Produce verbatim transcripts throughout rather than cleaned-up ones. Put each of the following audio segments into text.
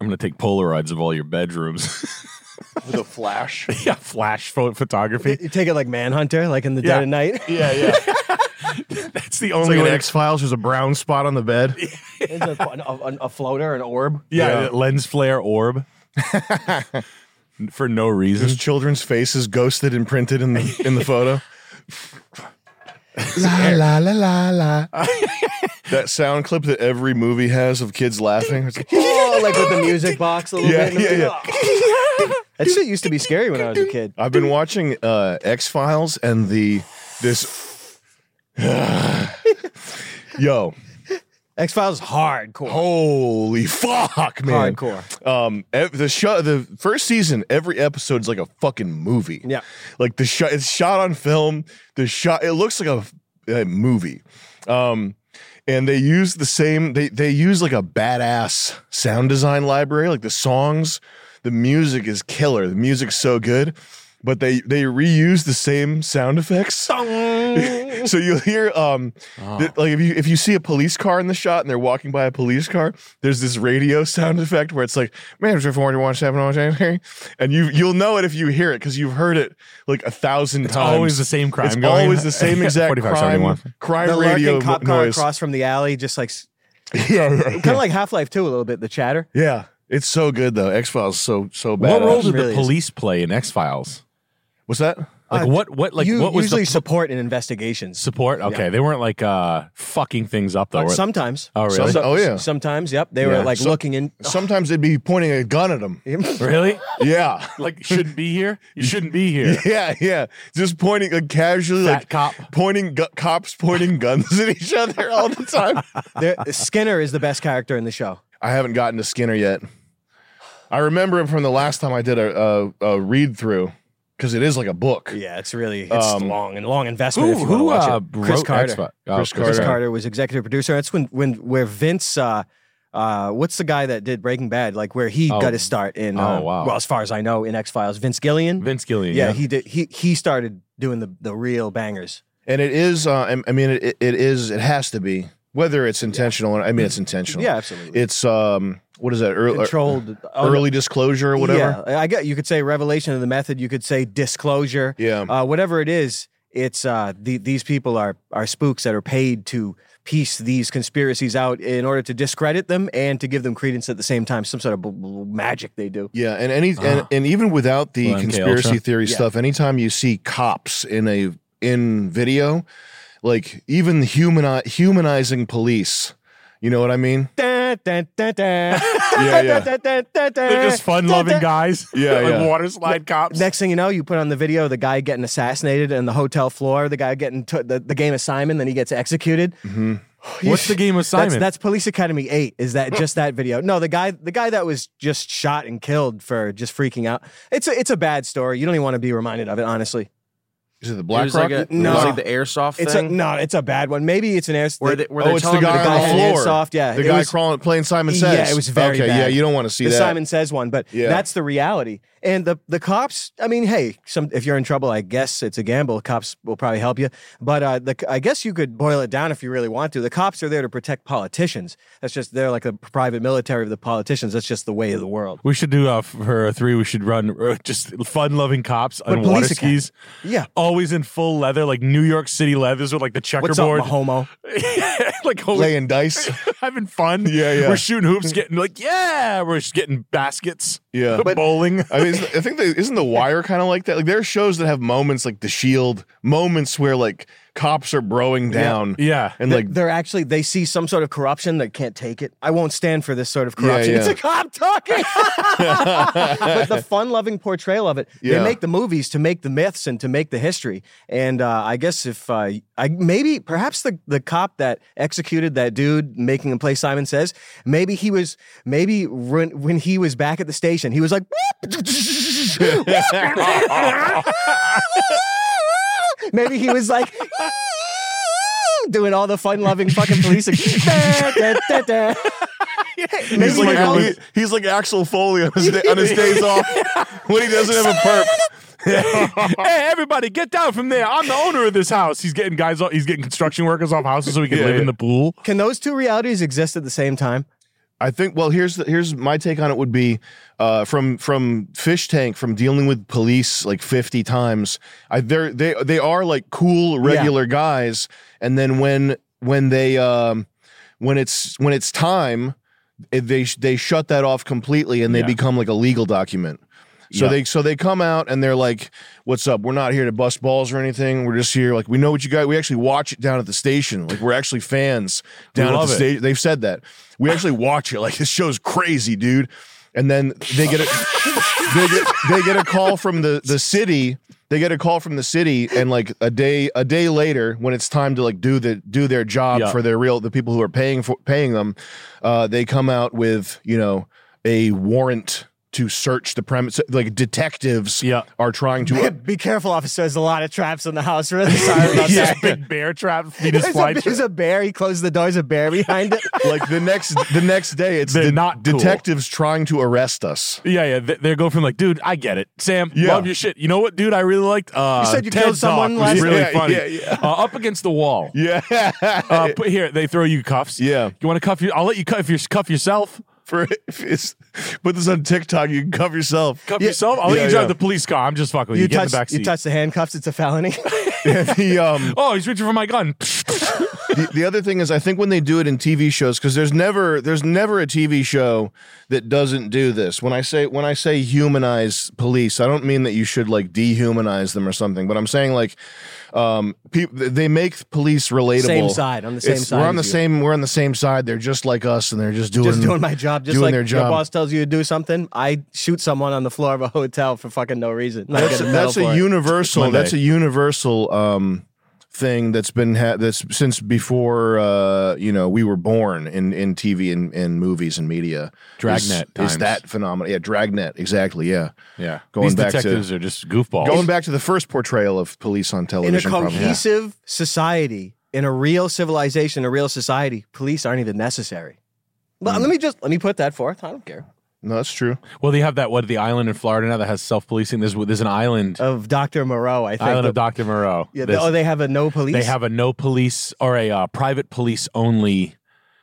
going to take Polaroids of all your bedrooms. With a flash. Yeah, flash pho- photography. You take it like Manhunter, like in the Yeah. dead of night. Yeah, yeah. That's the It's only like way. an to- X-Files. There's a brown spot on the bed. There's a, a, a floater, an orb. yeah, Yeah. lens flare orb. For no reason. There's children's faces ghosted and printed in the in the photo. La la la la la. That sound clip that every movie has of kids laughing. It's like, Oh, like with the music box a little Yeah, bit. yeah, yeah. That shit used to be scary when I was a kid. I've been watching uh, X-Files and the this. Yo, X-Files hardcore. holy fuck, man! Hardcore. Um, ev- the show, the first season, every episode's like a fucking movie. Yeah. like the shot, it's shot on film. The shot, it looks like a, a movie. Um, and they use the same. They they use like a badass sound design library. Like the songs, the music is killer. The music's so good, but they they reuse the same sound effects. So you'll hear um th- like if you if you see a police car in the shot and they're walking by a police car, there's this radio sound effect where it's like manager forty-one seven, and you you'll know it if you hear it because you've heard it like a thousand It's times. always the same crime It's going. always the same exact forty-five crime seventy-one. crime The radio lurking cop car noise. across from the alley, just like yeah, yeah, kind of like Half-Life two a little bit. The chatter. yeah. It's so good though. X Files so so bad. What role did Really the is. police play in X Files? What's that? Like Uh, what? What? Like you what was usually the support in investigations. support? Okay, they weren't like uh fucking things up though. Uh, were- sometimes. oh really? Some- Oh, yeah. Sometimes. Yep. They Yeah. were like So- looking in. Sometimes they'd be pointing a gun at them. really? Yeah. Like you shouldn't be here. You shouldn't be here. Yeah, yeah. Just pointing like casually, Fat like cop. pointing gu- cops pointing guns at each other all the time. There- Skinner is the best character in the show. I haven't gotten to Skinner yet. I remember him from the last time I did a, a, a read through because it is like a book. Yeah, it's really it's Um, long and long investment. Who if you want to who watch uh, it. Chris wrote Carter. X-Files? Oh, Chris Chris Carter. Carter was executive producer. That's when when where Vince. Uh, uh, what's the guy that did Breaking Bad? Like where he Oh. got his start in. Uh, Oh, wow. Well, as far as I know, in X Files, Vince Gillian. Vince Gillian. yeah, Yeah, he did. He he started doing the the real bangers. And it is, uh, I I mean, it, it is, it has to be, whether it's intentional or, I mean, it's intentional. Yeah, absolutely. It's, um, what is that? Early, Controlled. oh, no. early disclosure or whatever. Yeah, I get. You could say revelation of the method. You could say disclosure. Yeah. Uh, whatever it is, it's uh, the, these people are are spooks that are paid to piece these conspiracies out in order to discredit them and to give them credence at the same time. Some sort of b- b- magic they do. Yeah, and any and, and even without the Well, M K conspiracy Ultra. theory Yeah. stuff, anytime you see cops in a in video, like even humani- humanizing police, you know what I mean? Da, da, da, da. Yeah, yeah. Da, da, da, da, they're just fun-loving da, da. guys. Yeah, like yeah. water slide cops. Next thing you know, you put on the video the guy getting assassinated on the hotel floor, the guy getting t- the, the game of Simon, then he gets executed. What's the game of Simon? That's, that's Police Academy eight. Is that just that video? No, the guy the guy that was just shot and killed for just freaking out. It's a it's a bad story. You don't even want to be reminded of it, honestly. Is it the It Black was like Rock? a, No. it was like the airsoft It's a thing. no, it's a bad one. Maybe it's an air. where they, where Oh, they're it's the telling guy them to on go the home. floor. Hands soft, yeah. The It guy was- crawling, playing Simon Says. Yeah, it was very okay. bad. Yeah, you don't want to see the that. Simon Says one, but Yeah. that's the reality. And the the cops, I mean, hey, some if you're in trouble, I guess it's a gamble. Cops will probably help you, but uh, the I guess you could boil it down if you really want to. The cops are there to protect politicians. That's just they're like a private military of the politicians. That's just the way of the world. we should do uh, for a three. We should run uh, just fun-loving cops on But water police academy. skis, Yeah. always in full leather, like New York City leathers with like the What's up, checkerboard, Mahomo? like always Laying dice. having fun. Yeah, yeah. We're shooting hoops, getting like yeah, we're just getting baskets. Yeah. But- bowling. I mean, isn't- I think they, isn't The Wire kind of like that? Like there are shows that have moments like The Shield, moments where like cops are broing down. Yeah. And like, They're actually they see some sort of corruption that can't take it. I won't stand for this sort of corruption. yeah. It's a cop talking. But the fun-loving portrayal of it, Yeah. they make the movies to make the myths and to make the history. And uh, I guess if uh, I maybe perhaps the the cop that executed that dude making him play Simon Says, maybe he was maybe when when he was back at the station, he was like. Maybe he was like doing all the fun-loving fucking police. Da, da, da, da. Maybe he's, like, he goes- he- he's like Axel Foley on his, day, on his days off when he doesn't have a perp. Hey, everybody, get down from there. I'm the owner of this house. He's getting guys. Off, he's getting construction workers off houses so he can Yeah, live yeah. in the pool. Can those two realities exist at the same time? I think. Well, here's the, here's my take on it. Would be uh, from from Fish Tank, from dealing with police like fifty times. I they're they they are like cool regular yeah. guys, and then when when they um, when it's when it's time, it, they they shut that off completely, and they yeah. become like a legal document. So yeah. they so they come out and they're like, "What's up? We're not here to bust balls or anything. We're just here. Like, we know what you got. We actually watch it down at the station. Like, we're actually fans down at the station. They've said that. We actually watch it. Like, this show's crazy, dude." And then they get a they get they get a call from the the city. They get a call from the city, and like a day a day later, when it's time to like do the do their job yeah. for their real the people who are paying for paying them, uh, they come out with, you know, a warrant to search the premise. Like, detectives yeah. are trying to uh, be careful, officer. There's a lot of traps in the house. Really sorry about yeah, that. Big bear trap. There's, a, there's a bear. He closed the doors. A bear behind it. Like the next the next day, it's de- not cool. detectives trying to arrest us. Yeah, yeah. They, they go from like, dude, I get it. Sam, yeah. love your shit. You know what, dude? I really liked. Uh, you said you Ted killed someone was last really yeah, funny. Yeah, yeah. Uh, up against the wall. Yeah. uh, put here. They throw you cuffs. Yeah. You want to cuff you? I'll let you cuff if you cuff yourself. For if put this on TikTok, you can cuff yourself. Cuff yeah. yourself? I'll yeah, let you drive yeah. the police car. I'm just fucking with you. You, Get touch, in the back seat. You touch the handcuffs, it's a felony. the, um, oh, he's reaching for my gun. the, the other thing is, I think when they do it in T V shows, because there's never there's never a T V show that doesn't do this. When I say when I say humanize police, I don't mean that you should like dehumanize them or something, but I'm saying like um, people they make police relatable. Same side on the same it's, side. We're on the you. same we're on the same side. They're just like us, and they're just doing just doing my job. Just doing like their job. Your boss tells you to do something, I shoot someone on the floor of a hotel for fucking no reason. That's, that's a universal. That's a universal um, thing that's been ha- that's since before uh, you know we were born in, in T V and, and movies and media. Dragnet is, is that phenomenal? Yeah, Dragnet. Exactly. Yeah. Yeah. Going These back detectives to, are just goofballs. Going back to the first portrayal of police on television. In a cohesive probably. society, in a real civilization, a real society, police aren't even necessary. But mm. let me just let me put that forth. I don't care. No, that's true. Well, they have that, what, the island in Florida now that has self-policing. There's there's an island. Of Doctor Moreau, I think. Island the, of Doctor Moreau. Yeah, the, oh, they have a no police? They have a no police or a uh, private police only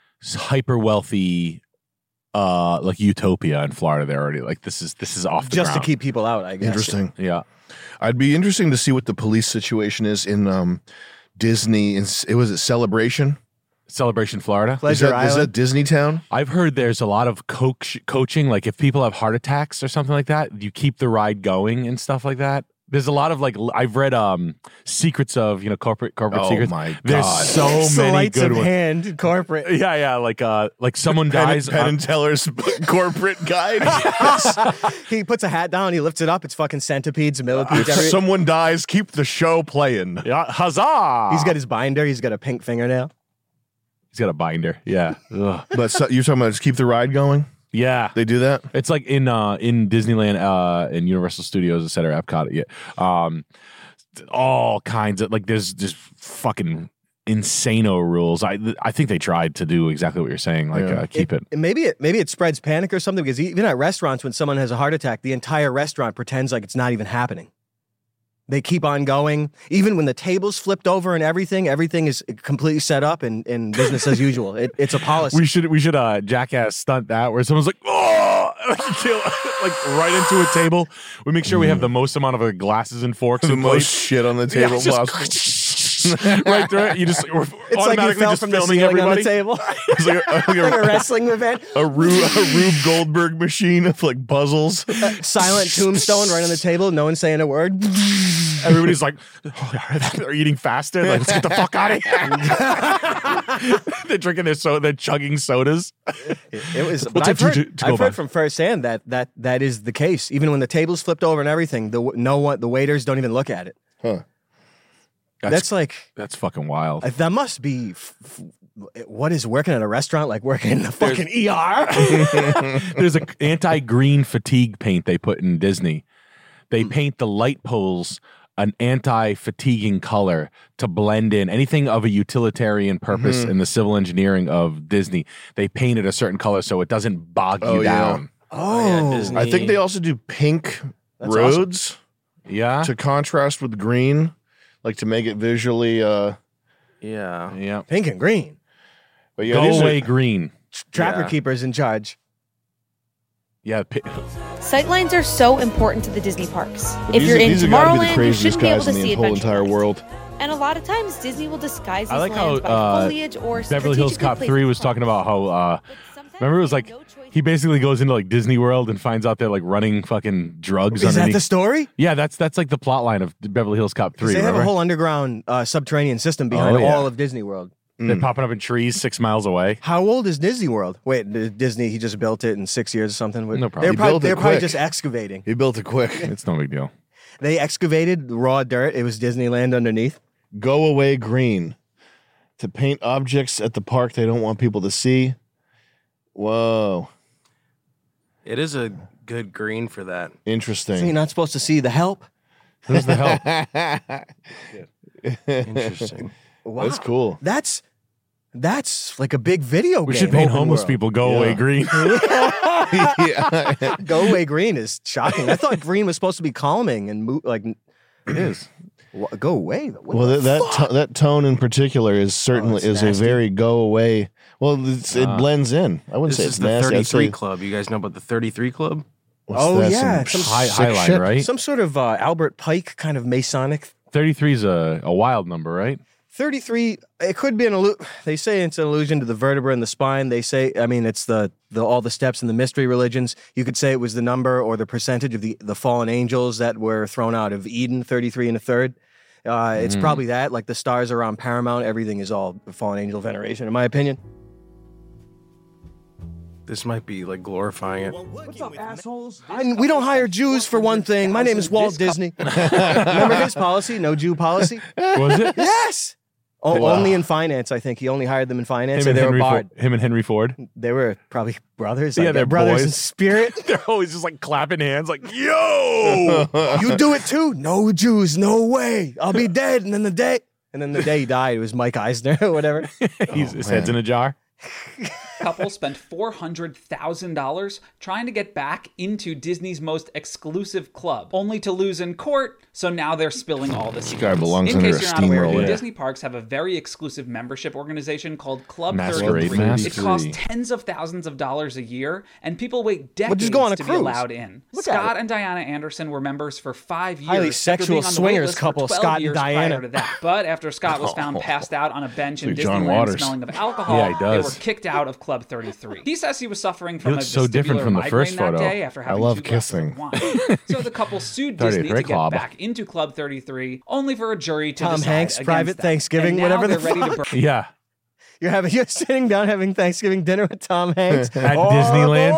hyper-wealthy uh, like utopia in Florida. They're already like, this is this is off the Just ground. to keep people out, I guess. Interesting. Yeah. I'd be interesting to see what the police situation is in um, Disney. It was a Celebration. Celebration, Florida. Pleasure is that, Island. Is that Disney Town? I've heard there's a lot of coach coaching. Like if people have heart attacks or something like that, you keep the ride going and stuff like that. There's a lot of like I've read um secrets of you know corporate corporate oh secrets. My God. There's so many Sleights good of ones. Hand corporate. Yeah, yeah. Like uh, like someone Penn, dies. Penn uh, and Teller's corporate guide. He puts a hat down. He lifts it up. It's fucking centipedes, millipedes. If someone dies, keep the show playing. Yeah, huzzah! He's got his binder. He's got a pink fingernail. He's got a binder. Yeah. Ugh. But so, you're talking about just keep the ride going? Yeah. They do that? It's like in uh in Disneyland, uh in Universal Studios, et cetera, Epcot. Yeah. Um all kinds of like there's just fucking insano rules. I I think they tried to do exactly what you're saying, like Yeah. uh, keep it, it. Maybe it maybe it spreads panic or something because even at restaurants when someone has a heart attack, the entire restaurant pretends like it's not even happening. They keep on going. Even when the table's flipped over and everything, everything is completely set up and, and business as usual. It, it's a policy. We should we should uh jackass stunt that where someone's like, oh, like right into a table. We make sure we have the most amount of uh, glasses and forks The and most plates. shit on the table Yeah, possible. just right through it. You just we're it's like you fell just from the filming ceiling everybody. on the table. It's like a, like a, Like a wrestling event. a, Rube, a Rube Goldberg machine of like puzzles. Silent tombstone right on the table. No one saying a word. Everybody's like, oh, they're eating faster. Like, let's get the fuck out of here. They're drinking their soda. They're chugging sodas. It, it was. We'll But take I've two heard, to- to go I've by. heard from firsthand that that that is the case. Even when the tables flipped over and everything, the no one, the waiters don't even look at it. Huh. That's, That's like that's fucking wild. that must be. F- f- what is working at a restaurant like working in the fucking E R? There's an anti-green fatigue paint they put in Disney. They Hmm. paint the light poles an anti-fatiguing color to blend in anything of a utilitarian purpose Mm-hmm. in the civil engineering of Disney. They paint it a certain color so it doesn't bog Oh, you yeah. down. Oh, yeah, Disney. I think they also do pink That's roads Yeah? to contrast with green, like to make it visually. Uh, Yeah. Yeah. pink and green. but yeah, Go these are- away green. trapper Yeah. keepers in charge. Yeah. pi- Sightlines are so important to the Disney parks. If These you're are- in these have gotta be the Tomorrowland, you craziest shouldn't be able guys to in the see whole Adventure entire Lights. world. And a lot of times, Disney will disguise these I like how lands by uh, foliage or Beverly Hills strategically Cop placed three was props. talking about how. Uh, But sometimes remember, it was they like have no choice he but basically goes into like Disney World and finds out they're like running fucking drugs Is that underneath. the story? yeah, that's that's like the plot line of Beverly Hills Cop three. They have Remember? a whole underground uh, subterranean system behind Oh, yeah. all of Disney World. They're Mm. popping up in trees six miles away. How old is Disney World? Wait, d- Disney, he just built it in six years or something? No problem. They're, He probably, built it they're probably quick. just excavating. He built it quick. It's no big deal. They excavated raw dirt. It was Disneyland underneath. Go away green. To paint objects at the park they don't want people to see. Whoa. It is a good green for that. So you're Interesting. not supposed to see the help? Who's the help? Interesting. Wow. That's cool. That's that's like a big video We game. should paint open homeless world. people go Yeah. away green. Yeah. Go away green is shocking. I thought green was supposed to be calming and mo- like It is. wha- go away. What Well, the that that, fuck? to- that tone in particular is certainly it's is a nasty. very go away. Well, it's, it Ah. blends in. I wouldn't This say is it's the nasty. I'd thirty-three say- Club. You guys know about the thirty-three Club? what's Oh, that, yeah, some some High, sick high line, shit? right? Some sort of uh, Albert Pike kind of Masonic. thirty-three is a, a wild number, right? thirty-three, it could be an illusion. They say it's an allusion to the vertebra in the spine. They say, I mean, it's the, the all the steps in the mystery religions. You could say it was the number or the percentage of the, the fallen angels that were thrown out of Eden, thirty-three and a third. Uh, it's Mm. probably that. Like the stars are on Paramount. Everything is all fallen angel veneration, in my opinion. This might be like glorifying it. What's up, assholes? I, we don't hire Jews for one thing. My name is Walt Disney. Remember his policy? No Jew policy? Was it? Yes! O- Wow. Only in finance, I think. He only hired them in finance, Him and and, they were Henry barred. Ford, him and Henry Ford. They were probably brothers. Yeah, like, they're brothers boys. in spirit. They're always just like clapping hands, like, yo! You do it too? No Jews, no way. I'll be dead. And then the day, and then the day he died, it was Mike Eisner or whatever. He's, his man. head's in a jar. Couple spent four hundred thousand dollars trying to get back into Disney's most exclusive club, only to lose in court, so now they're spilling all the secrets. guy belongs in under case a you're not aware, steamroller. the Disney parks have a very exclusive membership organization called Club Masquerade thirty-three. Mask. It costs tens of thousands of dollars a year, and people wait decades just go on a to cruise. be allowed in. Look at Scott it. and Diana Anderson were members for five years. Highly after sexual being on the swingers wait list for couple, twelve Scott and years Diana. prior to that. But after Scott was found passed out on a bench in Like John Disneyland Waters. smelling of alcohol, Yeah, he they were does. kicked out of Club thirty-three. He says he was suffering from a looks so different vestibular from the migraine first that photo. day after having love two glasses of kissing. wine. So the couple sued thirtieth Disney to Red get Club. back into Club thirty-three, only for a jury to Tom decide Hanks, against private them. Thanksgiving, And now whatever the they're ready to fuck. burn. Yeah. You're having, you're sitting down having Thanksgiving dinner with Tom Hanks At Oh, Disneyland?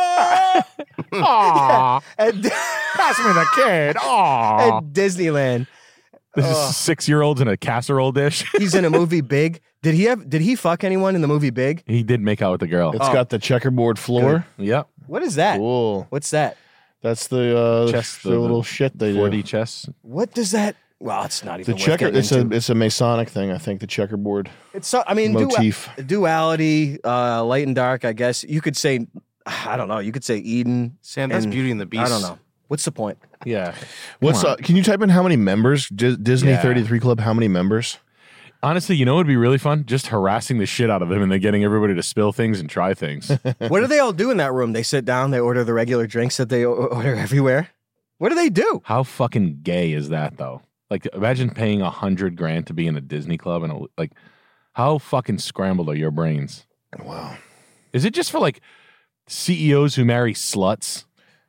boy! Aww. At, Pass me the kid. Aww. at Disneyland. This is six year olds in a casserole dish. He's in a movie Big. Did he have? Did he fuck anyone in the movie Big? He did make out with the girl. It's got the checkerboard floor. Yep. What is that? Cool. What's that? That's the uh, Chess, the, the- little the shit they four do. D chess. What does that? Well, it's not even The worth checker. getting It's a into. it's a Masonic thing. I think the checkerboard It's so. I mean, dua- motif. duality, uh, light and dark. I guess you could say. I don't know. You could say Eden. Sam, that's and- Beauty and the Beast. I don't know. What's the point? Yeah. What's on. uh, Can you type in how many members? Dis- Disney Yeah. thirty-three Club. How many members? Honestly, you know what would be really fun? Just harassing the shit out of them and then getting everybody to spill things and try things. What do they all do in that room? They sit down. They order the regular drinks that they o- order everywhere. What do they do? How fucking gay is that, though? Like, imagine paying a hundred grand to be in a Disney club and a, like, how fucking scrambled are your brains? Wow. Is it just for like C E Os who marry sluts?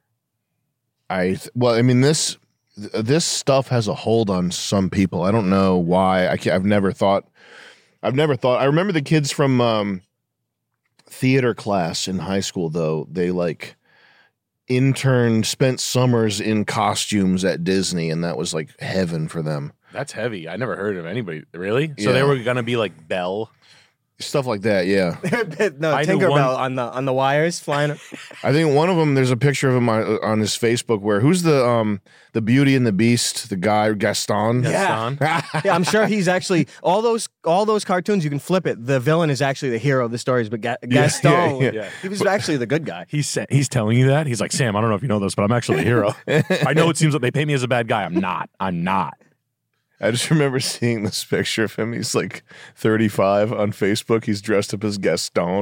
I th- well, I mean this th- this stuff has a hold on some people. I don't know why. I can't, I've never thought. I've never thought. I remember the kids from um, theater class in high school, though. They like interned, spent summers in costumes at Disney, and that was like heaven for them. That's heavy. I never heard of anybody. Really? So they Yeah. were gonna be like Belle. Stuff like that. Yeah, no, I knew Tinkerbell one- on the on the wires flying. I think one of them. There's a picture of him on, on his Facebook where who's the um the Beauty and the Beast, the guy Gaston. Yeah. Gaston. Yeah, I'm sure he's actually all those all those cartoons. You can flip it. The villain is actually the hero of the stories, but Ga- Gaston, yeah, yeah. he was actually the good guy. He's sa- he's telling you that. He's like, Sam, I don't know if you know this, but I'm actually a hero. I know it seems like they pay me as a bad guy. I'm not. I'm not. I just remember seeing this picture of him. He's like thirty-five on Facebook. He's dressed up as Gaston.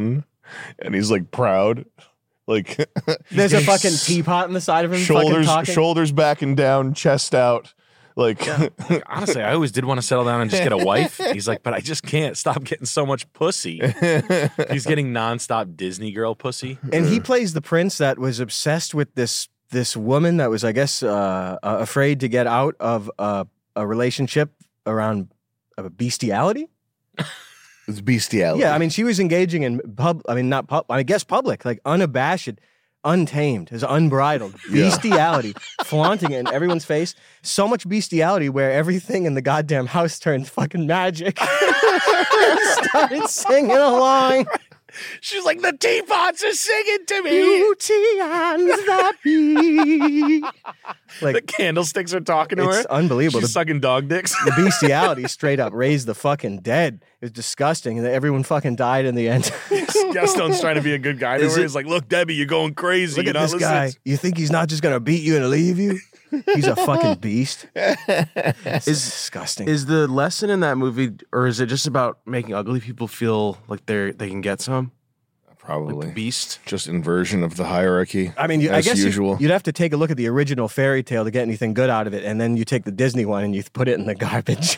and he's like proud. Like There's a fucking teapot on the side of him. fucking shoulders talking. shoulders back and down, chest out. Like Honestly, I always did want to settle down and just get a wife. He's like, but I just can't stop getting so much pussy. He's getting nonstop Disney girl pussy. And he plays the prince that was obsessed with this this woman that was, I guess, uh, uh, afraid to get out of uh, a relationship around uh, bestiality. it's bestiality. Yeah, I mean, she was engaging in pub. I mean, not pub. I guess public, like unabashed, untamed, his unbridled bestiality, flaunting it in everyone's face. So much bestiality where everything in the goddamn house turned fucking magic. Started singing along. She's like, the teapots are singing to me. Beauty and the Beast. Like, The candlesticks are talking to her. it's unbelievable. She's The, sucking dog dicks. the bestiality straight up raised the fucking dead. It was disgusting, and everyone fucking died in the end. Gaston's trying to be a good guy to Is her. it- He's like, look, Debbie, you're going crazy. Look You're at not this listening guy. to- You think he's not just gonna beat you and leave you? He's a fucking beast. It's Is- disgusting. Is the lesson in that movie, or is it just about making ugly people feel like they're they can get some? probably Like the beast? just inversion of the hierarchy. I mean, you, I as guess you- usual. you'd have to take a look at the original fairy tale to get anything good out of it, and then you take the Disney one and you put it in the garbage.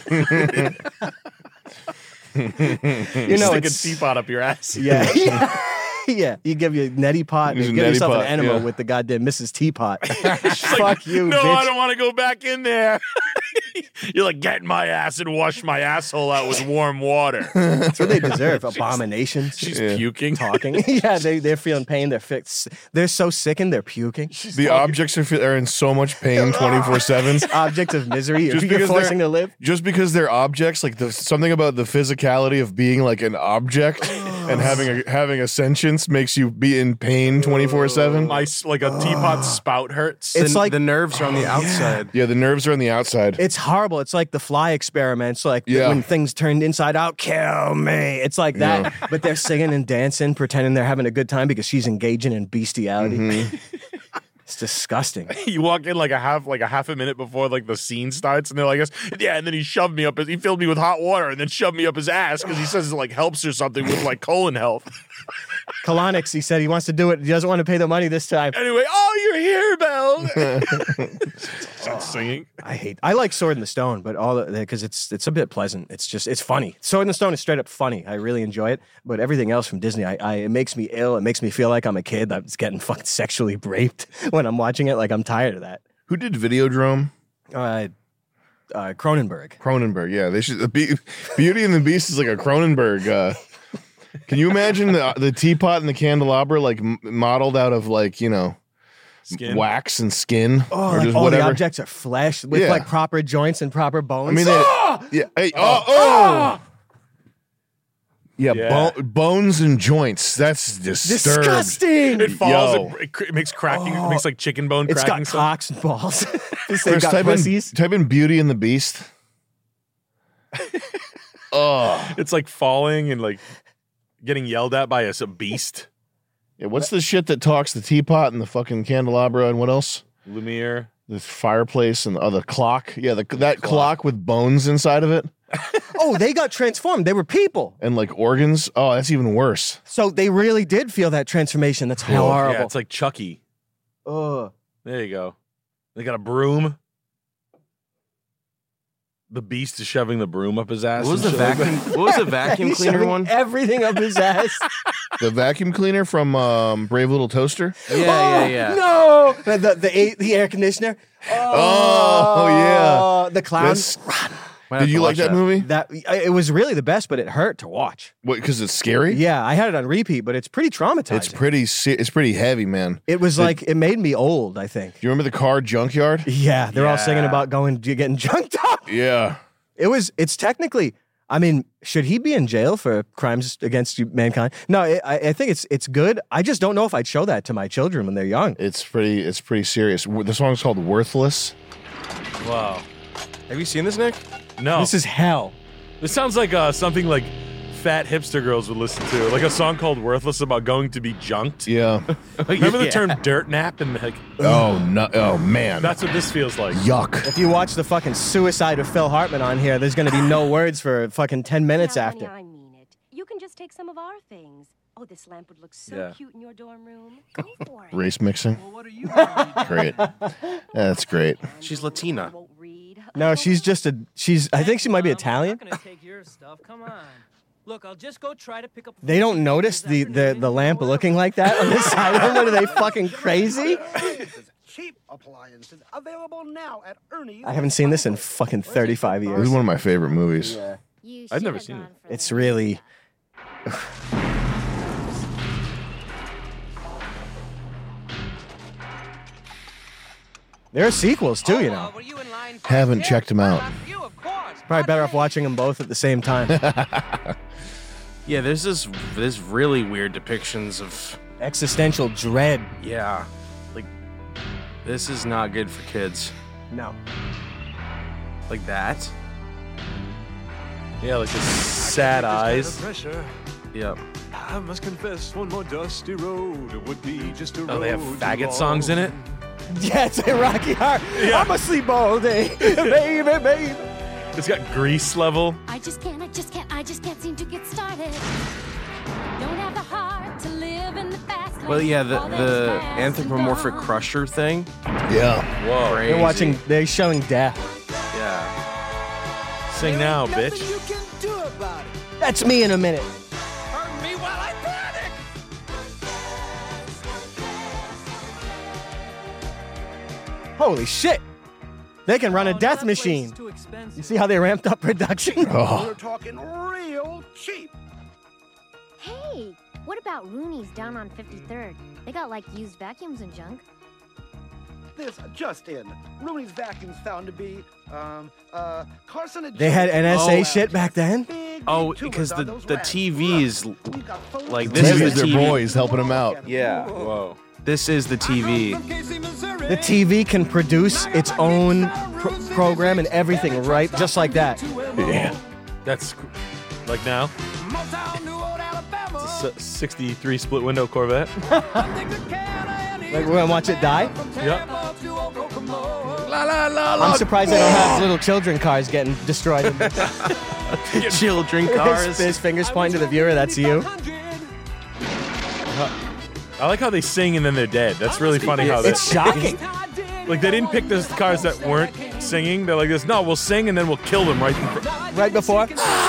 you know, Stick a it's teapot up your ass. yeah, yeah, yeah. You give you a neti pot, Use and a give neti yourself pot, an enema yeah. with the goddamn Missus Teapot. She's Fuck like, you, no, bitch. I don't want to go back in there. You're like, get in my ass and wash my asshole out with warm water. That's what they deserve. Abominations. She's Yeah. puking. Talking. yeah, they they're feeling pain. They're fixed. They're so sickened. They're puking. the objects are, are in so much pain twenty-four seven. Object of misery. Just You're because forcing they're- to live. Just because they're objects, like the, something about the physicality of being like an object and having a having a sentience makes you be in pain twenty-four seven. My s- like a teapot spout hurts. It's the, like- the nerves are on the outside. Yeah, the nerves are on the outside. It's horrible. It's like the fly experiments, like Yeah. when things turned inside out, kill me. It's like that, but they're singing and dancing, pretending they're having a good time because she's engaging in bestiality. Mm-hmm. It's disgusting. You walk in like a half like a half a minute before like the scene starts, and they're like, yeah, and then he shoved me up. His, he filled me with hot water, and then shoved me up his ass because he says it like helps or something with like colon health. Colonics, he said he wants to do it. He doesn't want to pay the money this time. Anyway, oh, you're here, Belle. Starts singing. I hate. I like Sword in the Stone, but all because it's it's a bit pleasant. It's just it's funny. Sword in the Stone is straight up funny. I really enjoy it. But everything else from Disney, I, I it makes me ill. It makes me feel like I'm a kid that's getting fucking sexually raped when I'm watching it. Like I'm tired of that. Who did Videodrome? Uh, uh, Cronenberg. Cronenberg. Yeah, they should. The Be- Beauty and the Beast is like a Cronenberg. Uh, can you imagine the the teapot and the candelabra like m- modeled out of like you know Skin. wax and skin Oh, or like just all the whatever? objects are flesh with Yeah. like proper joints and proper bones. I mean, they, yeah. Hey, oh, oh. Yeah, Yeah. bo- bones and joints. That's disturbed. disgusting. It falls. Yo. It, it, cr- it makes cracking. It makes like chicken bone It's cracking. got sound. cocks and balls. They've Chris, got type in, pussies. type in Beauty and the Beast. Oh, It's like falling and like getting yelled at by a, a beast. yeah. What's the shit that talks? The teapot and the fucking candelabra and what else? Lumiere. The fireplace and the, oh, the clock. Yeah, the, that clock with bones inside of it Oh, they got transformed. They were people. and like organs. Oh, that's even worse. So they really did feel that transformation. That's horrible. Yeah, it's like Chucky. Ugh. There you go. They got a broom. The beast is shoving the broom up his ass. What was and the shit like that. vacuum? What was the vacuum He's cleaner shoving one? Everything up his ass. The vacuum cleaner from um, Brave Little Toaster. Yeah, yeah, yeah. No, the the the, a- the air conditioner. Oh, yeah. the clown. That's- Might have Did to you like watch that movie? That it was really the best, but it hurt to watch. What? Because it's scary. Yeah, I had it on repeat, but it's pretty traumatizing. It's pretty. se- It's pretty heavy, man. It was like it made me old. I think. Do you remember the car junkyard? Yeah, they're all singing Yeah. about going getting junked up. Yeah. It was. It's technically. I mean, should he be in jail for crimes against mankind? No, I, I think it's it's good. I just don't know if I'd show that to my children when they're young. It's pretty. It's pretty serious. The song's called "Worthless." Wow. Have you seen this, Nick? No. This is hell. This sounds like uh, something like fat hipster girls would listen to, like a song called "Worthless" about going to be junked. Yeah. Remember the Yeah. term "dirt nap" and like Oh no. Oh man. that's what this feels like. yuck. If you watch the fucking suicide of Phil Hartman on here, there's going to be no words for fucking ten minutes Now, after. honey, I mean it. You can just take some of our things. Oh, this lamp would look so Yeah. cute in your dorm room. Go for it. Race mixing. Well, what are you Great. Yeah, that's great. She's Latina. Won't read. No, she's just a. She's. I think she might be Italian. I'm not gonna take your stuff. Come on. Look, I'll just go try to pick up. They don't notice the the, the lamp looking like that on the side of them. What are they fucking crazy? Cheap appliances available now at Ernie's. I haven't seen this in fucking thirty-five This years. is one of my favorite movies. You I've never should've seen gone it. for It's the- really. There are sequels too, you know. Were you in line for Haven't a checked 'em out. You, of course. Probably better off watching them both at the same time. Yeah, there's this this really weird depictions of Existential dread. yeah, like this is not good for kids. No. Like that. Yeah, like the sad eyes. Pressure. Yep. I must confess, one more dusty road would be just a Oh, they have road faggot to songs in it? Yeah, it's a Rocky Heart. I'm asleep all day, baby, baby. It's got grease level. I just can't, I just can't, I just can't seem to get started. Don't have the heart to live in the fast lane. Well, yeah, the All that is the fast and anthropomorphic gone. crusher thing. Yeah. Whoa. Crazy. They're watching. They're showing death. Yeah. Sing now, bitch. Nothing you can do about it. That's me in a minute. Hurt me while I panic. Holy shit! They can run a death machine. Too expensive. You see how they ramped up production? Oh. We're talking real cheap. Hey, what about Rooney's down on fifty-third? They got like used vacuums and junk. This just in. Rooney's vacuums found to be, um, uh, carcinogenic. They had N S A Oh. shit back then. Big Oh, tumors because on the those the rats. T V is We've got photos like of this Maybe is it's the their T V. boys helping them out. Yeah. Whoa. This is the T V. The T V can produce its own pr- program and everything, right? Just like that. Yeah. That's cr- like now. It's a s- sixty-three split window Corvette. Like we're gonna watch it die. Yep. La la la I'm surprised they don't have little children cars getting destroyed. Children his, cars. his fingers pointing to the viewer. That's you. I like how they sing and then they're dead. That's really funny how they It's shocking. like they didn't pick the cars that weren't singing. They're like this. No, we'll sing and then we'll kill them right. In fr- Right before.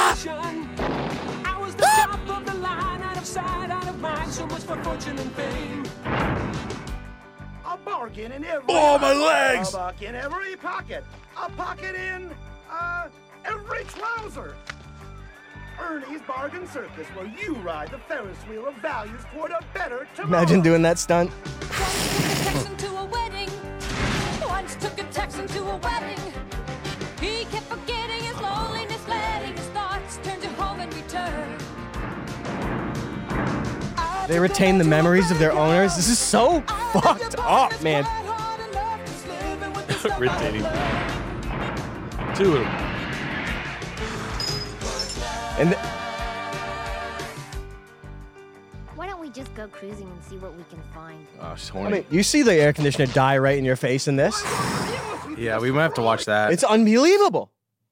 A bargain in every Oh, my pocket. legs! A buck in every pocket. A pocket in, uh, every trouser. Ernie's Bargain Circus, where you ride the Ferris wheel of values toward a better tomorrow. Imagine doing that stunt. Texan to a wedding. Once took a Texan to a wedding. He kept forgetting his loneliness, letting his thoughts turn to home and return. They retain the memories of their owners. This is so fucked up, man. Retaining. Two of them. And th- Why don't we just go cruising and see what we can find? Oh, she's I horny. mean, you see the air conditioner die right in your face in this. Yeah, we might have to watch that. It's unbelievable.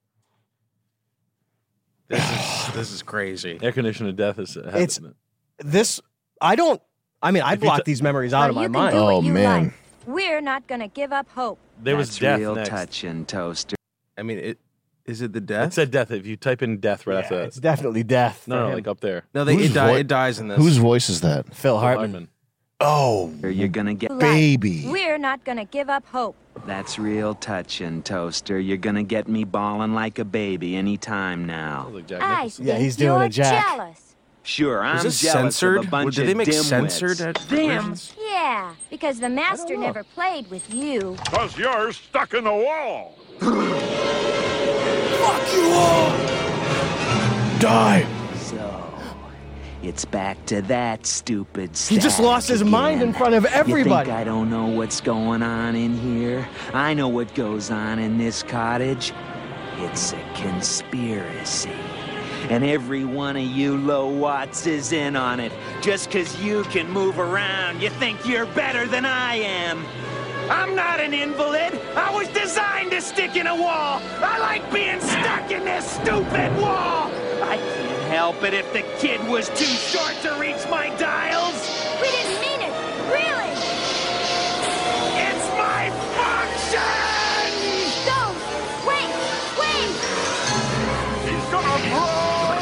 This is this is crazy. Air conditioner death is. It's this. I don't. I mean, I If you blocked t- these memories out Well, of my you can mind. do what Oh, you man. like. We're not gonna give up hope. There was death real next. touch and toaster. I mean, it is it the It death? said death. If you type in death right after It's that. definitely death. No, for no, him. like up there. No, they, Whose it, die, voi- it dies in this. Whose voice is that? Phil Hartman. Hartman. Oh, You're gonna get. baby. We're not gonna give up hope. That's real touch and toaster. You're gonna get me bawling like a baby anytime now. Sounds like Jack I Nicholson. Yeah, think he's doing you're a Jack. jealous. Sure, I'm Was this jealous censored? of a bunch Did they of make dimwits. censored at Dim. versions? Yeah, because the master never played with you. Cause you're stuck in the wall. Die. So, it's back to that stupid He just static lost his mind in again. front of everybody. You think I don't know what's going on in here? I know what goes on in this cottage. It's a conspiracy. And every one of you low-watts is in on it. Just 'cause you can move around, you think you're better than I am. I'm not an invalid. I was designed to stick in a wall. I like being stuck in this stupid wall. I can't help it if the kid was too short to reach my dials. We didn't mean it. Really? It's my function! Don't. Wait. Wait. He's gonna blow!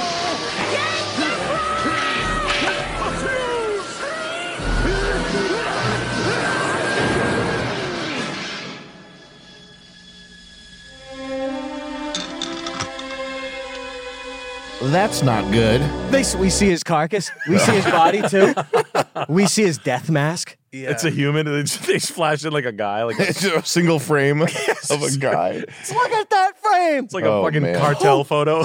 That's not good. They, we see his carcass. We see his body too. We see his death mask. It's a human, and they just, they just flash in like a guy, like a, It's a single frame of a guy. Look at that frame. it's like Oh, a fucking man. cartel photo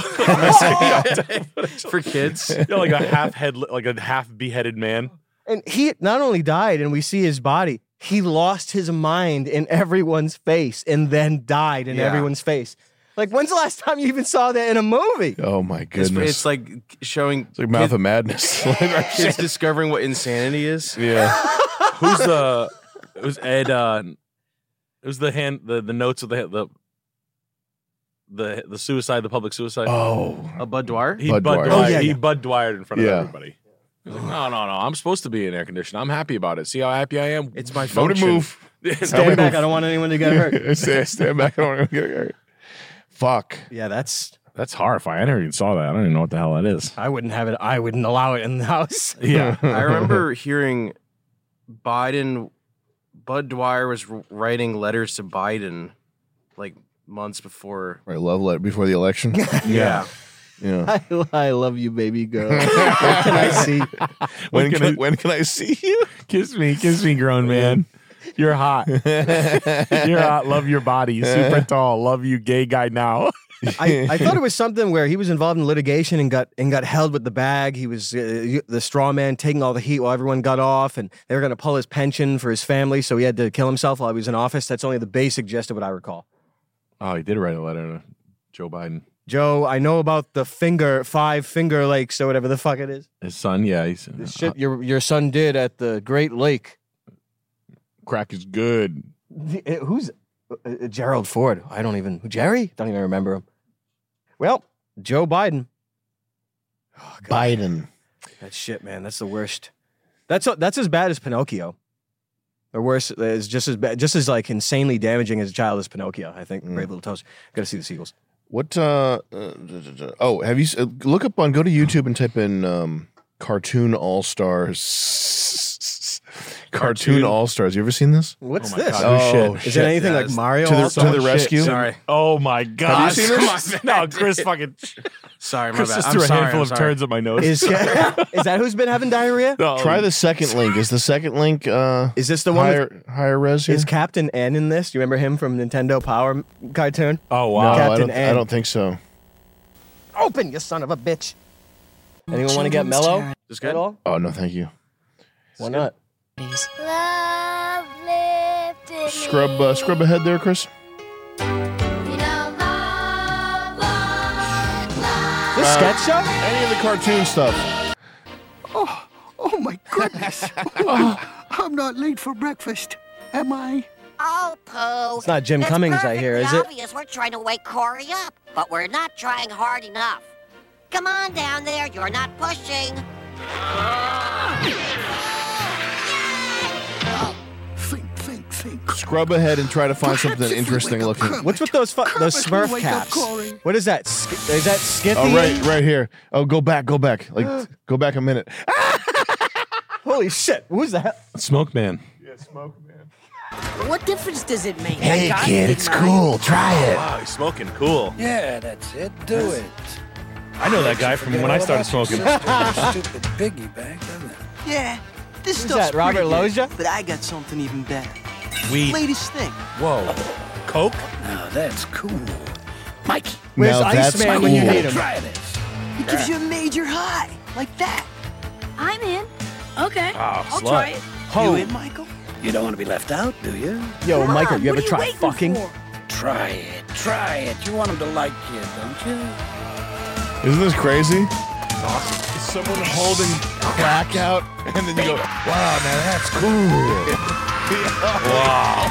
For kids. You know, like a half head, like a half beheaded man. And he not only died, and we see his body, he lost his mind in everyone's face and then died in Yeah. everyone's face. Like, when's the last time you even saw that in a movie? Oh my It's, goodness. it's like showing It's like Mouth kid- of Madness. kids discovering what insanity is. Yeah. Who's the? It was Ed. Uh, it was the hand, the, the notes of the the the the suicide, the public suicide. Oh. A Bud Dwyer. he Bud Bud Dwyer. Dwyer. Oh, yeah, he yeah. Bud Dwyer in front Yeah. of everybody. He was like, no, no, no. I'm supposed to be in air conditioning. I'm happy about it. See how happy I am. It's my Nobody function. move. Stand back. I don't want anyone to get hurt. Stand, stand back. I don't want to get hurt. Fuck. Yeah, that's. That's horrifying. I never even saw that. I don't even know what the hell that is. I wouldn't have it. I wouldn't allow it in the house. Yeah. I remember hearing Biden, Bud Dwyer was r- writing letters to Biden like months before. Right, love letter before the election. Yeah. Yeah. I, I love you, baby girl. What can I see? When can can I, I- when can I see you? Kiss me, kiss me, grown man. You're hot. You're hot. Love your body. Super tall. Love you, gay guy now. I, I thought it was something where he was involved in litigation and got and got held with the bag. He was uh, the straw man taking all the heat while everyone got off, and they were going to pull his pension for his family, so he had to kill himself while he was in office. That's only the basic gist of what I recall. Oh, he did write a letter to Joe Biden. Joe, I know about the finger five finger lakes or whatever the fuck it is. His son, yeah, he's The shit your your son did at the Great Lake. crack is good. The- uh, Who's uh, uh, Gerald Ford? I don't even Jerry. Don't even remember him. Well, Joe Biden. Oh, God. Biden. That shit, man. That's the worst. That's that's as bad as Pinocchio. Or worse, is just as bad, just as like insanely damaging as a child as Pinocchio. I think. Brave Little Toast. Got to see the sequels. What? Uh, uh, duh, duh, duh. Oh, have you s- uh, look up on? Go to YouTube and type in um, cartoon all stars. Cartoon all stars. You ever seen this? What's Oh my this? God, Oh, who shit? shit. Is it anything like Yes. Mario? To the- All-Stars? to the Shit. rescue? Sorry. Oh my god! seen this? No, Chris fucking Sorry, my Chris bad. just I'm threw a sorry, handful I'm of sorry. turds at my nose. Is, is that who's been having diarrhea? No. Try the second link. Is the second link uh, Is this the one? with- higher higher res here? Is Captain N in this? Do you remember him from Nintendo Power cartoon? Oh no, wow! I Captain don't. N. I don't think so. Open, you son of a bitch. Anyone want to get mellow Just at good. all? Oh no, thank you. Why not? Love lifted Scrub uh, scrub ahead there, Chris. You know, love, love, love. This sketch show? Any of the cartoon stuff. Oh, oh my goodness. Oh, I'm not late for breakfast, am I? Oh, Pooh. It's not Jim It's Cummings, I hear, is perfectly it? obvious we're trying to wake Corey up, but we're not trying hard enough. Come on down there, you're not pushing. Think, think, think. Scrub ahead and try to find Perhaps something if we interesting wake up looking. Kermit. What's with those fu- those Kermit will Smurf wake up caps? Corey. What is that? Sk- is that Skippy? Oh, right, right here. Oh, go back, go back. Like, go back a minute. Holy shit! Who's that? Smoke man. Yeah, smoke, man. What difference does it make? Hey, I got kid, it, it's man. cool. Try it. Wow, he's smoking cool. Yeah, that's it. Do it. I know that guy from when I started smoking. Stupid piggyback, doesn't it? Yeah, this Who's stuff's that, Robert pretty good, Loggia? but I got something even better. Weed. Latest thing. Whoa. Coke? Now that's cool. Mikey, Where's Now that's Iceman when you cool. need him? try this. It gives you a major high, like that. I'm in. Okay. Oh, I'll slut. try it. Ho. You in, Michael? You don't want to be left out, do you? Yo, Come Michael, on, you what ever are try waiting fucking? for? Try it. Try it. You want him to like you, don't you? Isn't this crazy? Someone holding crack out, and then you go, wow, man, that's cool. Wow.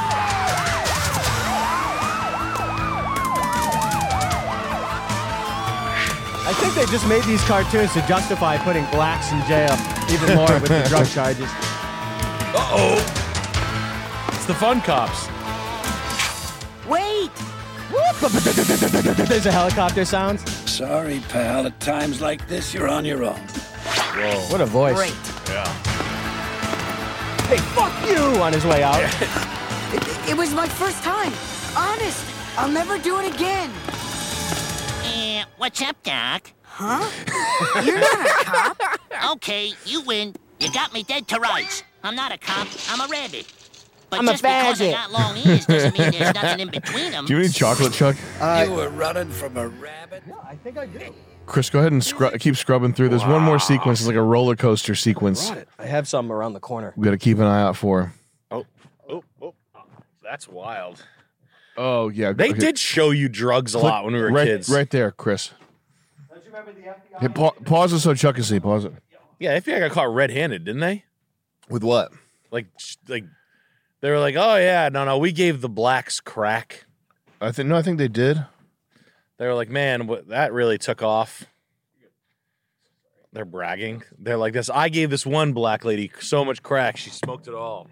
I I think they just made these cartoons to justify putting blacks in jail even more with the drug charges. Uh-oh. It's the fun cops. Wait! There's a helicopter sound. Sorry, pal. At times like this, you're on your own. Whoa. What a voice. Great. Yeah. Hey, fuck you on his way out. It, it was my first time. Honest. I'll never do it again. Eh, what's up, Doc? Huh? You're not a cop. Okay, you win. You got me dead to rights. I'm not a cop. I'm a rabbit. But I'm a just because I faggot. got long ears doesn't mean there's nothing in between them. Do you need chocolate, Chuck? you were running from a rabbit? No, I think I do. Chris, go ahead and scrub, keep scrubbing through. There's one more sequence. It's like a roller coaster sequence. I have some around the corner. We got to keep an eye out for. Oh, oh, oh. That's wild. Oh, yeah. They okay. did show you drugs a Click lot when we were right, kids. Right there, Chris. Hey, pa- pause it so Chuck can see. Pause it. Yeah, F B I got caught red-handed, didn't they? With what? Like, like they were like, oh yeah, no, no, we gave the blacks crack. I think no, I think they did. They were like, man, what, that really took off. They're bragging. They're like this. I gave this one black lady so much crack, she smoked it all.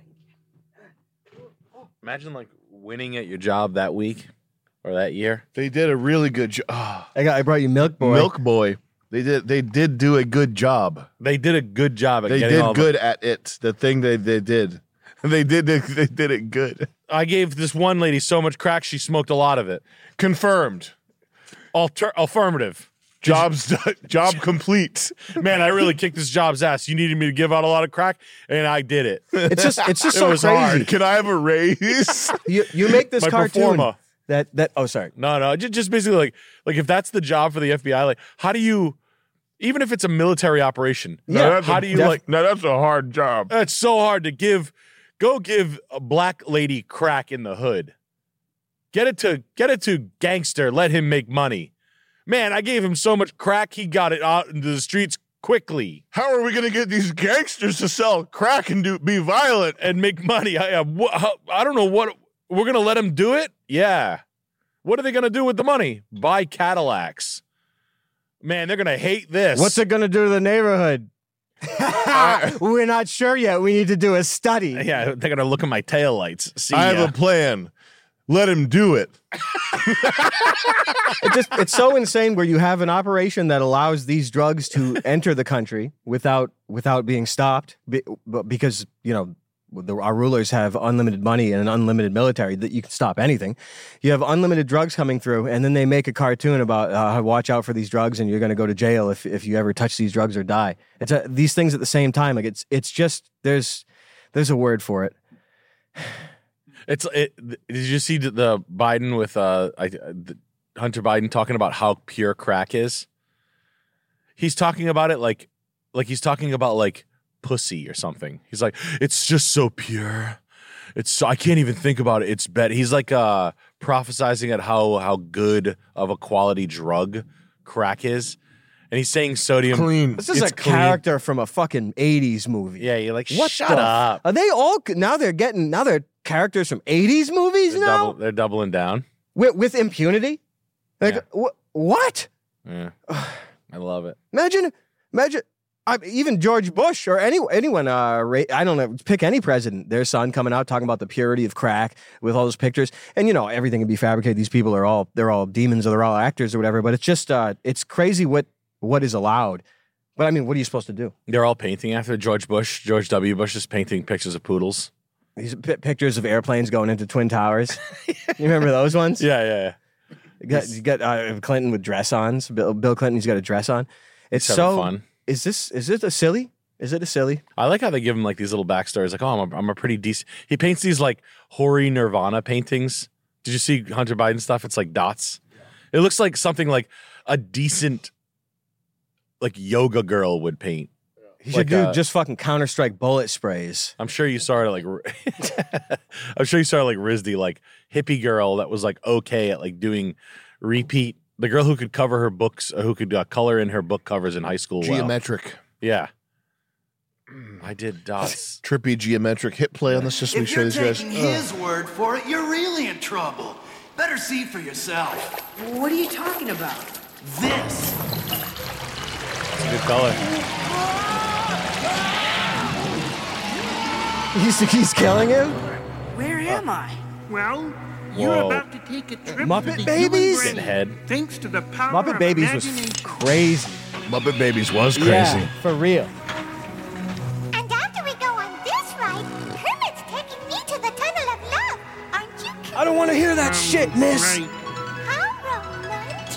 Imagine like winning at your job that week or that year. They did a really good job. Oh, I got. I brought you Milk Boy. Milk Boy. They did. They did do a good job. They did a good job at They getting all did good the, at it. The thing they they did. They did. They, they did it good. I gave this one lady so much crack, she smoked a lot of it. Confirmed. Alter- affirmative. Job's done. Job complete. Man, I really kicked this job's ass. You needed me to give out a lot of crack, and I did it. It's just. It's just It so was crazy. hard. Can I have a raise? You you make this My cartoon performa. that that. Oh, sorry. No, no, just, just basically like like if that's the job for the F B I, like how do you, even if it's a military operation, No, that's how a- do you def- like? No, that's a hard job. It's so hard to give. Go give a black lady crack in the hood. Get it to get it to gangster. Let him make money. Man, I gave him so much crack, he got it out into the streets quickly. How are we going to get these gangsters to sell crack and do be violent? And make money. I, I, wha- how- I don't know what we're gonna let them do it. Yeah, what are they gonna do with the money? Buy Cadillacs. Man, they're gonna hate this. What's it gonna do to the neighborhood? We're not sure yet. We need to do a study. Yeah, they're gonna look at my taillights. See, I have ya. a plan. Let him do it. It just it's so insane where you have an operation that allows these drugs to enter the country without without being stopped be, but because you know the, our rulers have unlimited money and an unlimited military that you can stop anything. You have unlimited drugs coming through, and then they make a cartoon about uh, watch out for these drugs and you're going to go to jail if if you ever touch these drugs or die. It's a, these things at the same time. Like it's it's just there's there's a word for it. It's it. Did you see the, the Biden with uh I, the Hunter Biden talking about how pure crack is? He's talking about it like like he's talking about like pussy or something. He's like, it's just so pure. It's so, I can't even think about it. It's better. He's like uh prophesizing at how how good of a quality drug crack is, and he's saying sodium Clean. This is it's a clean. character from a fucking eighties movie. Yeah, you're like, What shut the f- up. Are they all now? They're getting now. They're characters from eighties movies They're, now double, they're doubling down. with, with impunity. Like Yeah. wh- what? Yeah, I love it. Imagine, imagine. I, even George Bush or any anyone. Uh, ra- I don't know. Pick any president. Their son coming out talking about the purity of crack with all those pictures, and you know everything can be fabricated. These people are all they're all demons or they're all actors or whatever. But it's just uh, it's crazy what what is allowed. But I mean, what are you supposed to do? They're all painting after George Bush. George W. Bush is painting pictures of poodles. These p- pictures of airplanes going into Twin Towers. You remember those ones? Yeah, yeah, yeah. You got, you got uh, Clinton with dress-ons. Bill, Bill Clinton, he's got a dress on. It's He's so having fun. Is this is it a silly? Is it a silly? I like how they give him like these little backstories. Like, oh, I'm a, I'm a pretty decent. He paints these like hoary Nirvana paintings. Did you see Hunter Biden stuff? It's like dots. It looks like something like a decent, like yoga girl would paint. He should Like, do uh, just fucking Counter-Strike bullet sprays. I'm sure you saw it like. I'm sure you saw it like RISD, like hippie girl that was like okay at like doing repeat. The girl who could cover her books, uh, who could uh, color in her book covers in high school. well. Geometric. Yeah. I did dots. Trippy geometric hit play on the system. If Show you're these guys. taking Ugh. his word for it, you're really in trouble. Better see for yourself. What are you talking about? This. It's a good color. He's, he's killing him? Where am I? Well, you're Whoa. about to take a trip Muppet to the Babies? human brain. Head. Thanks to the power Muppet of Babies was imagination. crazy. Muppet Babies was crazy. Yeah, for real. And after we go on this ride, Kermit's taking me to the Tunnel of Love. Aren't you kidding? I don't want to hear that shit, miss. Right. How romantic.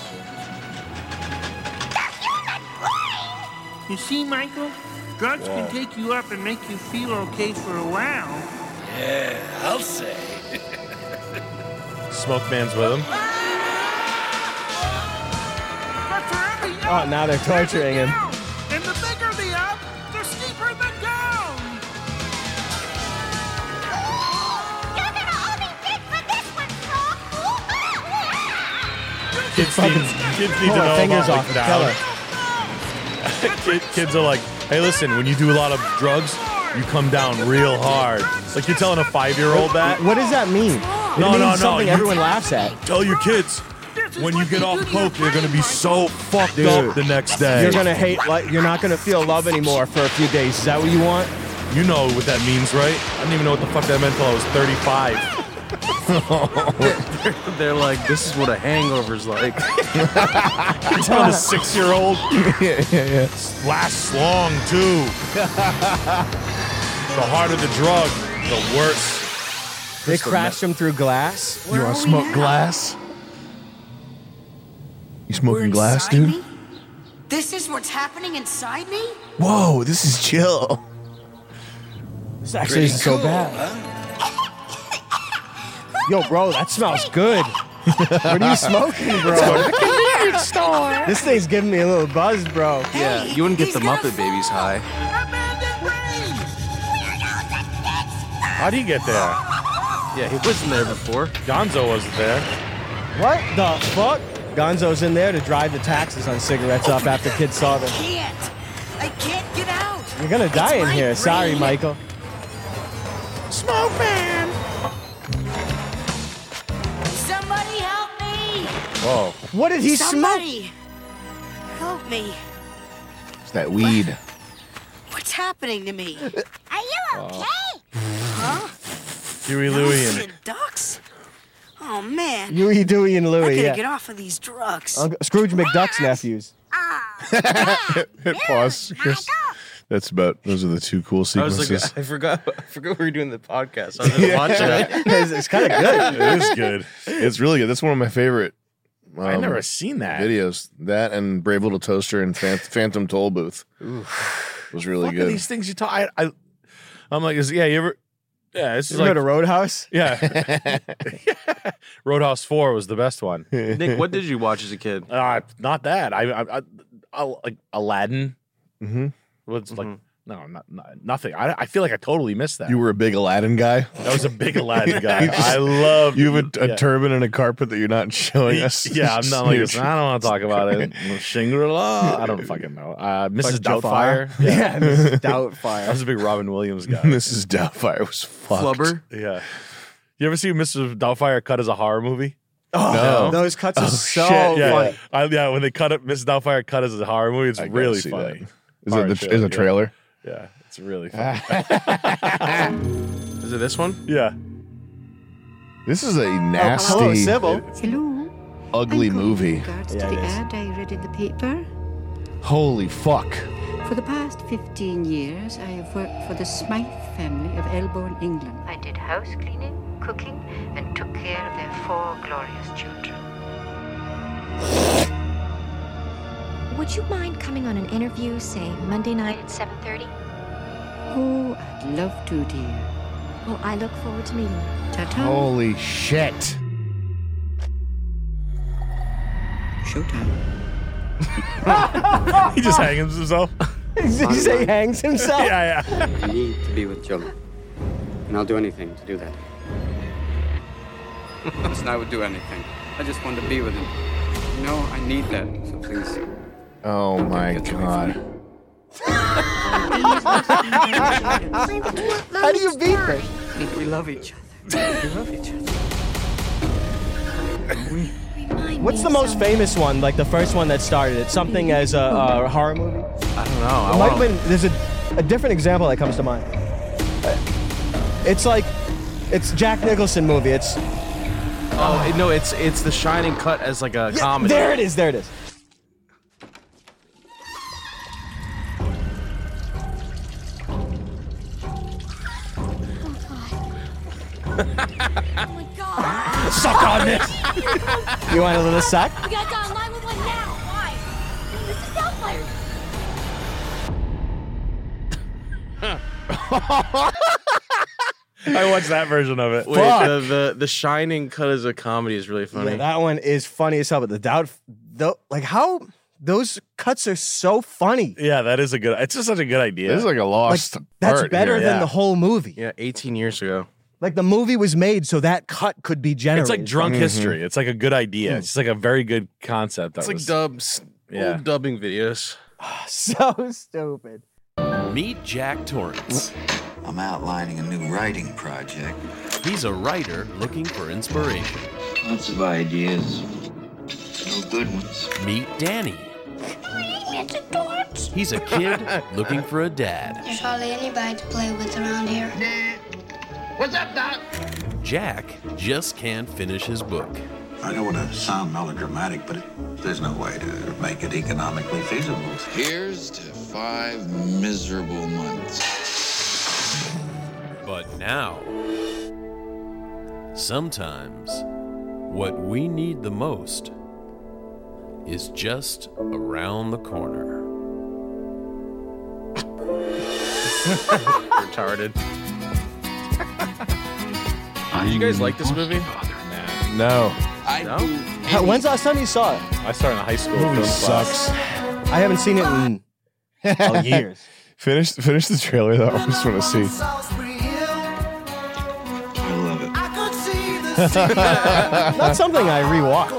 The human brain! You see, Michael, drugs can take you up and make you feel okay for a while. Yeah, I'll say. Smoke Man's with him. But for every Oh, up, now they're there's a torturing him. down. And the bigger the up, the steeper the down. You're gonna owe me big for this one, Frog. Kids need, kids need to Pull her know fingers about off. like, Kill down. her. Kid, kids are like, hey, listen, when you do a lot of drugs, you come down real hard. Like you're telling a five-year-old that. What does that mean? It No, means no, no, something you- everyone laughs at. Tell your kids when you get off coke, they're gonna be so fucked up the next day. You're gonna hate, like, you're not gonna feel love anymore for a few days. Is that what you want? You know what that means, right? I didn't even know what the fuck that meant until I was thirty-five. They're like, this is what a hangover's like. You're telling a six-year-old. yeah, yeah, yeah. Lasts long too. The harder the drug, the worse. They crashed him through glass. You want to smoke glass? You smoking glass, inside dude? me? This is what's happening inside me? Whoa, this is chill. This actually isn't so bad. Yo, bro, that smells good. What are you smoking, bro? Convenience store. This thing's giving me a little buzz, bro. Yeah, you wouldn't get the Muppet Babies high. How'd he get there? Yeah, he wasn't there before. Gonzo wasn't there. What the fuck? Gonzo's in there to drive the taxes on cigarettes up after kids saw them. I can't. I can't get out. You're gonna die It's in my here. Sorry, brain. Michael. Smoke man. Somebody help me. Whoa. What did he Somebody help me. It's that weed. What's happening to me? Are you okay? Huh? Huey, Louie, and Nelson Ducks? Oh man. Huey, Dewey, and I Louie. gotta Yeah. get off of these drugs. Uncle Scrooge McDuck's nephews. Hit pause. Chris. That's about. Those are the two cool I was sequences. like, I forgot, I forgot we were doing the podcast. I was gonna watch it. it's it's kind of good. It is good. It's really good. That's one of my favorite. Um, I've never seen that. videos. That and Brave Little Toaster and Phan- Phantom Toll Booth was really Fuck are good. these things you talk. I, I, I'm like, is, yeah, you ever? Yeah, this You is ever like go to Roadhouse? yeah. Roadhouse Four was the best one. Nick, what did you watch as a kid? Uh, not that. I, I, I, I like Aladdin. Mhm. Was like no, not, not nothing. I, I feel like I totally missed that. You were a big Aladdin guy. That was a big Aladdin guy. You just- I love You have a, a yeah. turban and a carpet that you're not showing us. Yeah, I'm not like You're this. I don't want to talk about it. Shangri-La. I don't fucking know. Uh, Missus Like Jafar? Doubtfire. Yeah, Missus I Doubtfire. was a big Robin Williams guy. Missus Doubtfire was fucked. Flubber? Yeah. You ever see Missus Doubtfire cut as a horror movie? Oh, No. those cuts are Oh, so shit, Yeah, funny. I, yeah. When they cut it, Missus Doubtfire cut as a horror movie, it's I gotta really see funny. that. Is Horror it the, is a trailer? Yeah. yeah, it's really funny. Is it this one? yeah. This is a Oh, nasty, hello, Sybil. Hello. ugly movie. Regards Yeah, to the it is. ad I read in the paper. Holy fuck. For the past fifteen years, I have worked for the Smythe family of Elborn, England. I did house cleaning, cooking, and took care of their four glorious children. Would you mind coming on an interview, say, Monday night at seven thirty? Oh, I'd love to, dear. Well, I look forward to meeting you. Ta-ta. Holy shit. Showtime. He just hangs himself. Did you say he hangs himself? yeah, yeah. I need to be with John. And I'll do anything to do that. Listen, I would do anything. I just want to be with him. You know, I need that, so please. Oh my god. How do you beat her? We love each other. We love each other. We might What's the most famous one? Like the first one that started it? Something as a, a horror movie? I don't know. I It might have wanna- been, there's a, a different example that comes to mind. It's like, it's Jack Nicholson movie. It's Oh no, it's it's The Shining cut as like a comedy. there it is. There it is. Suck on this. You want a little suck? We gotta dial nine one one now. Why? This is Southfire. I watched that version of it. Wait, the, the the Shining cut as a comedy is really funny. Yeah, that one is funny as hell. But the doubt, though, like how those cuts are so funny. Yeah, that is a good. It's just such a good idea. This is like a lost. Like, that's art better here. than yeah. the whole movie. Yeah, eighteen years ago. Like the movie was made so that cut could be generated. It's like drunk history. It's like a good idea. It's just like a very good concept. That It's like was, dubs, Yeah. old dubbing videos. So stupid. Meet Jack Torrance. I'm outlining a new writing project. He's a writer looking for inspiration. Lots of ideas. No good ones. Meet Danny. Mister Torch. He's a kid looking for a dad. There's hardly anybody to play with around here. What's up, Doc? Jack just can't finish his book. I don't want to sound melodramatic, but it, there's no way to make it economically feasible. Here's to five miserable months. But now, sometimes what we need the most is just around the corner. Retarded. Did you guys like this movie? No. I No? do How- When's the last time you saw it? I started in high school. Movie film class. sucks. I haven't seen it in oh, years. Finish finish the trailer though. I just want to see. I love it. Not something I rewatch.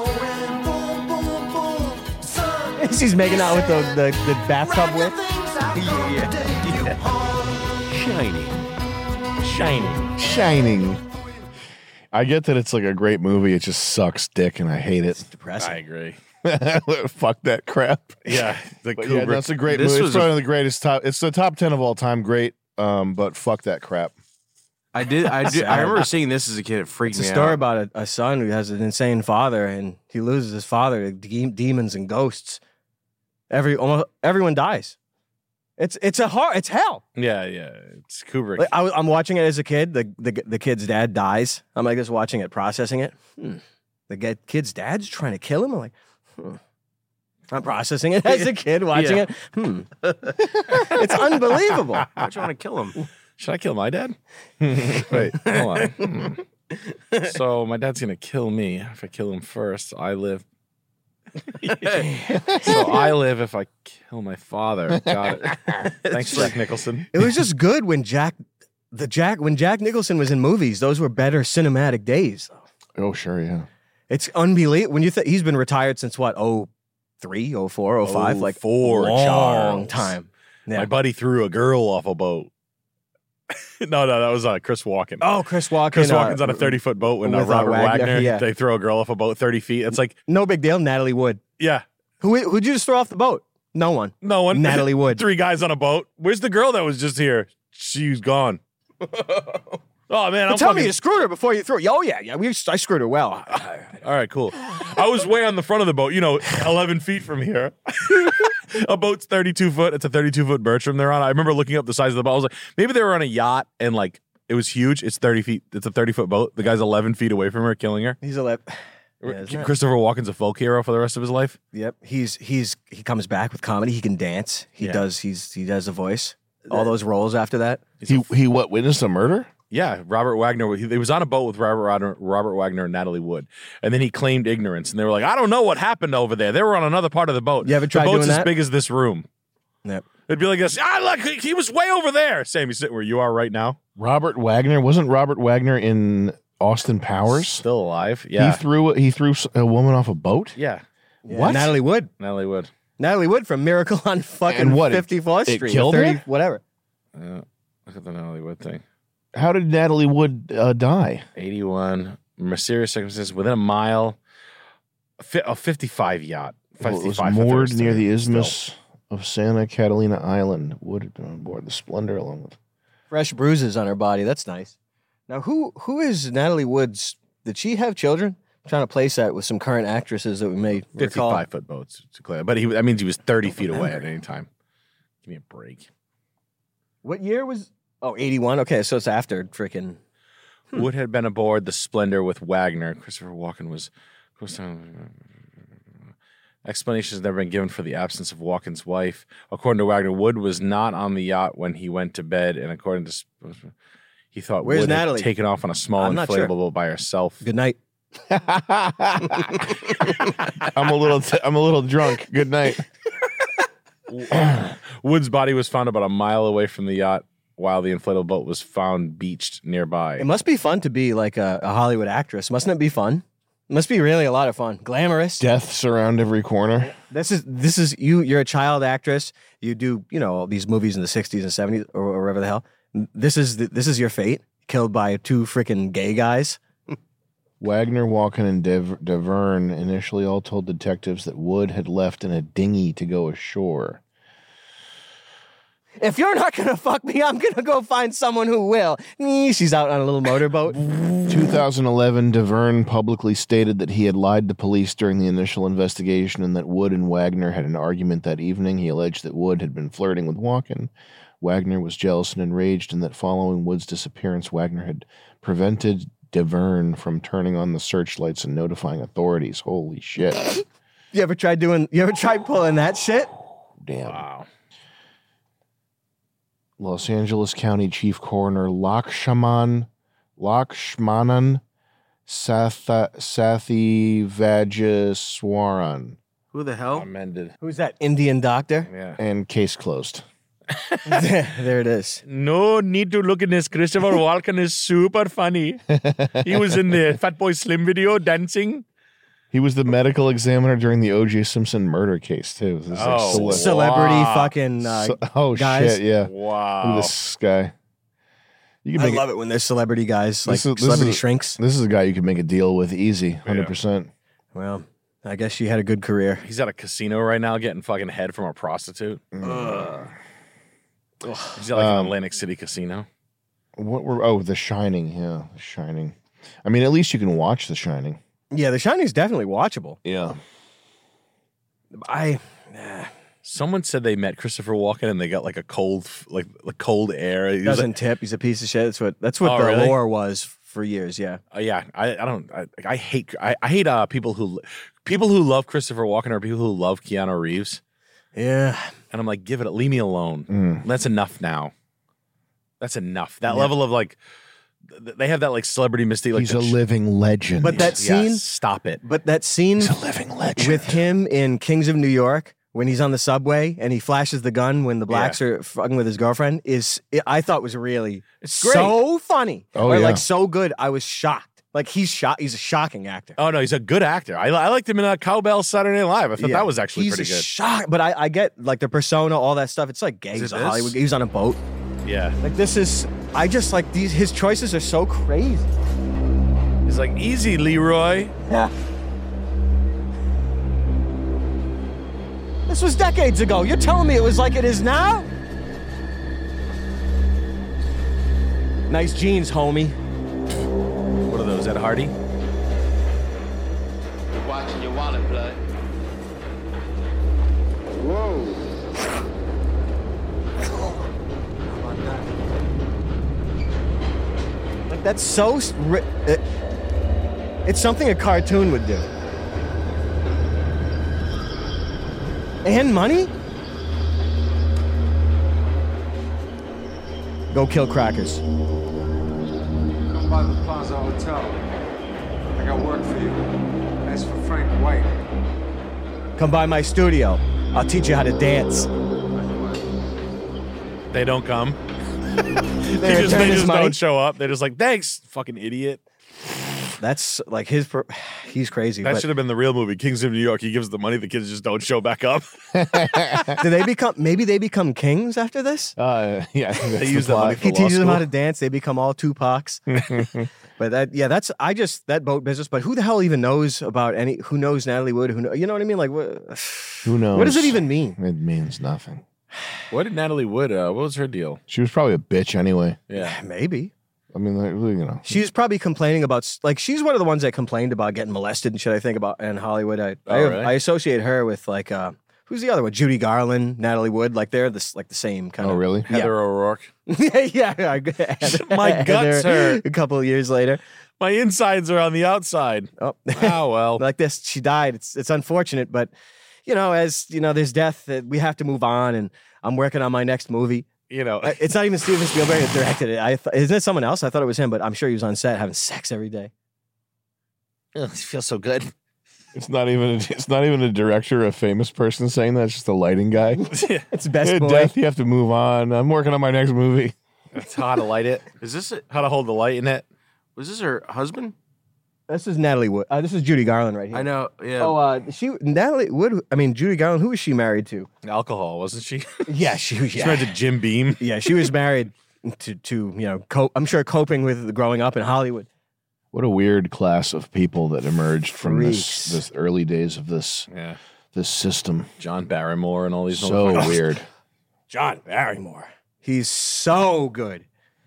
He's making out with the, the, the bathtub with. Shining. Shining. Shining. I get that it's like a great movie. It just sucks dick, and I hate it. Depressing. I agree. Fuck that crap. Yeah, the But yeah, Kubrick. that's a great This movie. was It's a- probably the greatest top. It's the top ten of all time. Great. Um, but fuck that crap. I did. I did. I remember seeing this as a kid. It freaked It's a me story out. about a, a son who has an insane father, and he loses his father to de- demons and ghosts. Every almost everyone dies. It's it's a hard. It's hell. Yeah, yeah. It's Kubrick. Like, I, was- I'm watching it as a kid. The, the the kid's dad dies. I'm like just watching it, processing it. Hmm. The guy- kid's dad's trying to kill him. I'm like, hmm. I'm processing it as a kid, watching Yeah. it. Hmm. It's unbelievable. Why'd you want to kill him? Should I kill my dad? Wait, hold on. Hmm. So my dad's gonna kill me. If I kill him first, I live. So I live if I kill my father. Got it. Thanks, Jack Nicholson. It was just good when Jack, the Jack, when Jack Nicholson was in movies. Those were better cinematic days. Oh sure, yeah. It's unbelievable when you think he's been retired since what? Oh, three, oh four, oh five, like four, long Charles. time. Yeah. My buddy threw a girl off a boat. no, no, that was uh, Chris Walken. Oh, Chris Walken. Chris uh, Walken's on a thirty foot boat with, uh, with, uh, Robert Wagner, Wagner. yeah. They throw a girl off a boat thirty feet. It's like, No big deal. Natalie Wood. yeah, Who who'd you just throw off the boat? No one. no one. Natalie Wood. Three guys on a boat. Where's the girl that was just here? She's gone. Oh man, I'm But tell fucking. me you screwed her before you threw. Oh yeah, yeah. We I screwed her well. All right, cool. I was way on the front of the boat, you know, eleven feet from here. A boat's thirty-two foot. It's a thirty-two foot Bertram they're on. I remember looking up the size of the boat. I was like, maybe they were on a yacht and like it was huge. It's thirty feet. It's a thirty foot boat. The guy's eleven feet away from her, killing her. He's a lip. Yeah, isn't it? Christopher Walken's a folk hero for the rest of his life. Yep. He's he's he comes back with comedy. He can dance. He Yeah. does. He's he does a voice. All those roles after that. He he what witnessed a murder? Yeah, Robert Wagner. He, he was on a boat with Robert Wagner, Robert Wagner and Natalie Wood, and then he claimed ignorance. And they were like, "I don't know what happened over there. They were on another part of the boat. You ever tried the boat's doing as that? big as this room. Yep. It'd be like this. Ah, look, he, he was way over there. Same, he's sitting where you are right now. Robert Wagner wasn't Robert Wagner in Austin Powers? Still alive. Yeah, He threw he threw a woman off a boat. yeah. Yeah, What? Natalie Wood. Natalie Wood. Natalie Wood from Miracle on fucking And what, it- fifty-fourth it Street. killed or her? Whatever. Uh, look at the Natalie Wood thing. How did Natalie Wood uh, die? eighty-one. Mysterious circumstances within a mile A, fi- a fifty-five yacht. Well, it was fifty-five, I thought moored was near the still. isthmus of Santa Catalina Island. Wood had been on board the Splendor along with Fresh bruises on her body. That's nice. Now, who who is Natalie Woods? Did she have children? I'm trying to place that with some current actresses that we may recall. fifty-five foot boats to clear, but he that means he was thirty feet away at any time. Give me a break. What year was? Oh, eighty-one. Okay, so it's after freaking. Hmm. Wood had been aboard the Splendor with Wagner. Christopher Walken was. Explanations never been given for the absence of Walken's wife. According to Wagner, Wood was not on the yacht when he went to bed, and according to he thought Where's Wood Natalie? had taken off on a small I'm not inflatable sure. boat by herself. Good night. I'm a little t- I'm a little drunk. Good night. Wood's body was found about a mile away from the yacht, while the inflatable boat was found beached nearby. It must be fun to be like a, a Hollywood actress. Mustn't it be fun? It must be really a lot of fun. Glamorous. Deaths around every corner. This is this is you. You're a child actress. You do you know all these movies in the sixties and seventies or, or whatever the hell. This is the, this is your fate. Killed by two freaking gay guys. Wagner, Walken, and Dev- Deverne initially all told detectives that Wood had left in a dinghy to go ashore. If you're not gonna fuck me, I'm gonna go find someone who will. She's out on a little motorboat. twenty eleven, Deverne publicly stated that he had lied to police during the initial investigation and that Wood and Wagner had an argument that evening. He alleged that Wood had been flirting with Walken. Wagner was jealous and enraged, and that following Wood's disappearance, Wagner had prevented Deverne from turning on the searchlights and notifying authorities. Holy shit. You ever tried doing? You ever tried pulling that shit? Damn. Wow. Los Angeles County Chief Coroner Lakshman Lakshmanan Satha, Sathi Vajeswaran. Who the hell? Amended. Who's that Indian doctor? Yeah. And case closed. There it is. No need to look at this. Christopher Walken is super funny. He was in the Fat Boy Slim video dancing. He was the medical examiner during the O J Simpson murder case, too. This is like Oh, cele- Celebrity wow. fucking uh, Ce- oh, guys. shit, yeah. Wow. Look at this guy. You can I make love it when there's celebrity guys, like This is- this celebrity is- shrinks. This is a guy you can make a deal with easy, one hundred percent. Well, I guess she had a good career. He's at a casino right now getting fucking head from a prostitute. Mm. He's at like Um, an Atlantic City casino. What were oh, The Shining, yeah, The Shining. I mean, at least you can watch The Shining. Yeah, The Shining's definitely watchable. Yeah. I Someone said they met Christopher Walken and they got like a cold, like like cold air. He was doesn't like, tip. He's a piece of shit. That's what that's what Oh, the really? lore was for years. Yeah. uh, yeah, I, I don't. I, I hate. I, I hate uh, people who people who love Christopher Walken or people who love Keanu Reeves. Yeah. And I'm like, give it. Leave me alone. Mm. That's enough now. That's enough. That Yeah. level of like, th- they have that like celebrity mystique. Like He's the a ch- living legend. But that Yes, scene, stop it. but that scene He's a living legend. with him in Kings of New York when he's on the subway and he flashes the gun when the blacks are fucking with his girlfriend is I thought was really It's great. so funny. Oh, or yeah. like so good. I was shocked. Like he's shot. He's a shocking actor. Oh no, he's a good actor. I, I liked him in a Cowbell Saturday Night Live. I thought Yeah. that was actually he's pretty a good. shock. But I, I get like the persona, all that stuff. It's like gay. Is it He's a this? Hollywood. He's on a boat. Yeah, Like this is. I just like these. His choices are so crazy. he's like easy, Leroy. Yeah. This was decades ago. You're telling me it was like it is now? Nice jeans, homie. What are those? Ed Hardy? You're watching your wallet, blood. Whoa. Like that's so. s- ri- It, it's something a cartoon would do. And money? Go kill crackers. Come by the Plaza Hotel. I got work for you. Ask for Frank White. Come by my studio. I'll teach you how to dance. They don't come. They They just, return they his just money. don't show up. They're just like, thanks, fucking idiot. That's like his. Pro- he's crazy. That but should have been the real movie. Kings of New York. He gives the money. The kids just don't show back up. do they become? Maybe they become kings after this. Uh, yeah, They use that money for He law teaches them how school. to dance. They become all Tupacs. But that, yeah, that's I just that boat business. But who the hell even knows about any? Who knows Natalie Wood? Who know? You know what I mean? Like, what? Who knows? What does it even mean? It means nothing. What did Natalie Wood? Uh, what was her deal? She was probably a bitch anyway. Yeah, maybe. I mean, like, you know, She's probably complaining about s- like she's one of the ones that complained about getting molested and shit. I think about in Hollywood. I Oh, I, really? I associate her with like uh, who's the other one? Judy Garland, Natalie Wood. Like they're this like the same kind Oh, of. really? Yeah. Heather O'Rourke. yeah, yeah. I- My guts Heather, hurt. A couple of years later. My insides are on the outside. Oh, oh well. Like this, she died. It's it's unfortunate, but you know, as you know, there's death. That we have to move on, and I'm working on my next movie. You know, Uh, It's not even Steven Spielberg that directed it. I th- isn't it someone else? I thought it was him, but I'm sure he was on set having sex every day. Ugh, it feels so good. it's not even. It's not even a director, a famous person saying that. It's just a lighting guy. It's best Hey, boy. Death, you have to move on. I'm working on my next movie. That's how to light it. Is this it? How to hold the light in it. Was this her husband? This is Natalie Wood. Uh, this is Judy Garland right here. I know. Yeah. Oh, uh, she Natalie Wood. I mean, Judy Garland. Who was she married to? Alcohol, wasn't she? Yeah, she was. She Yeah, married to Jim Beam. yeah, she was married to to you know. Co- I'm sure coping with growing up in Hollywood. What a weird class of people that emerged from Freaks. this this early days of this Yeah. this system. John Barrymore and all these. So motherfuckers. weird. John Barrymore. He's so good.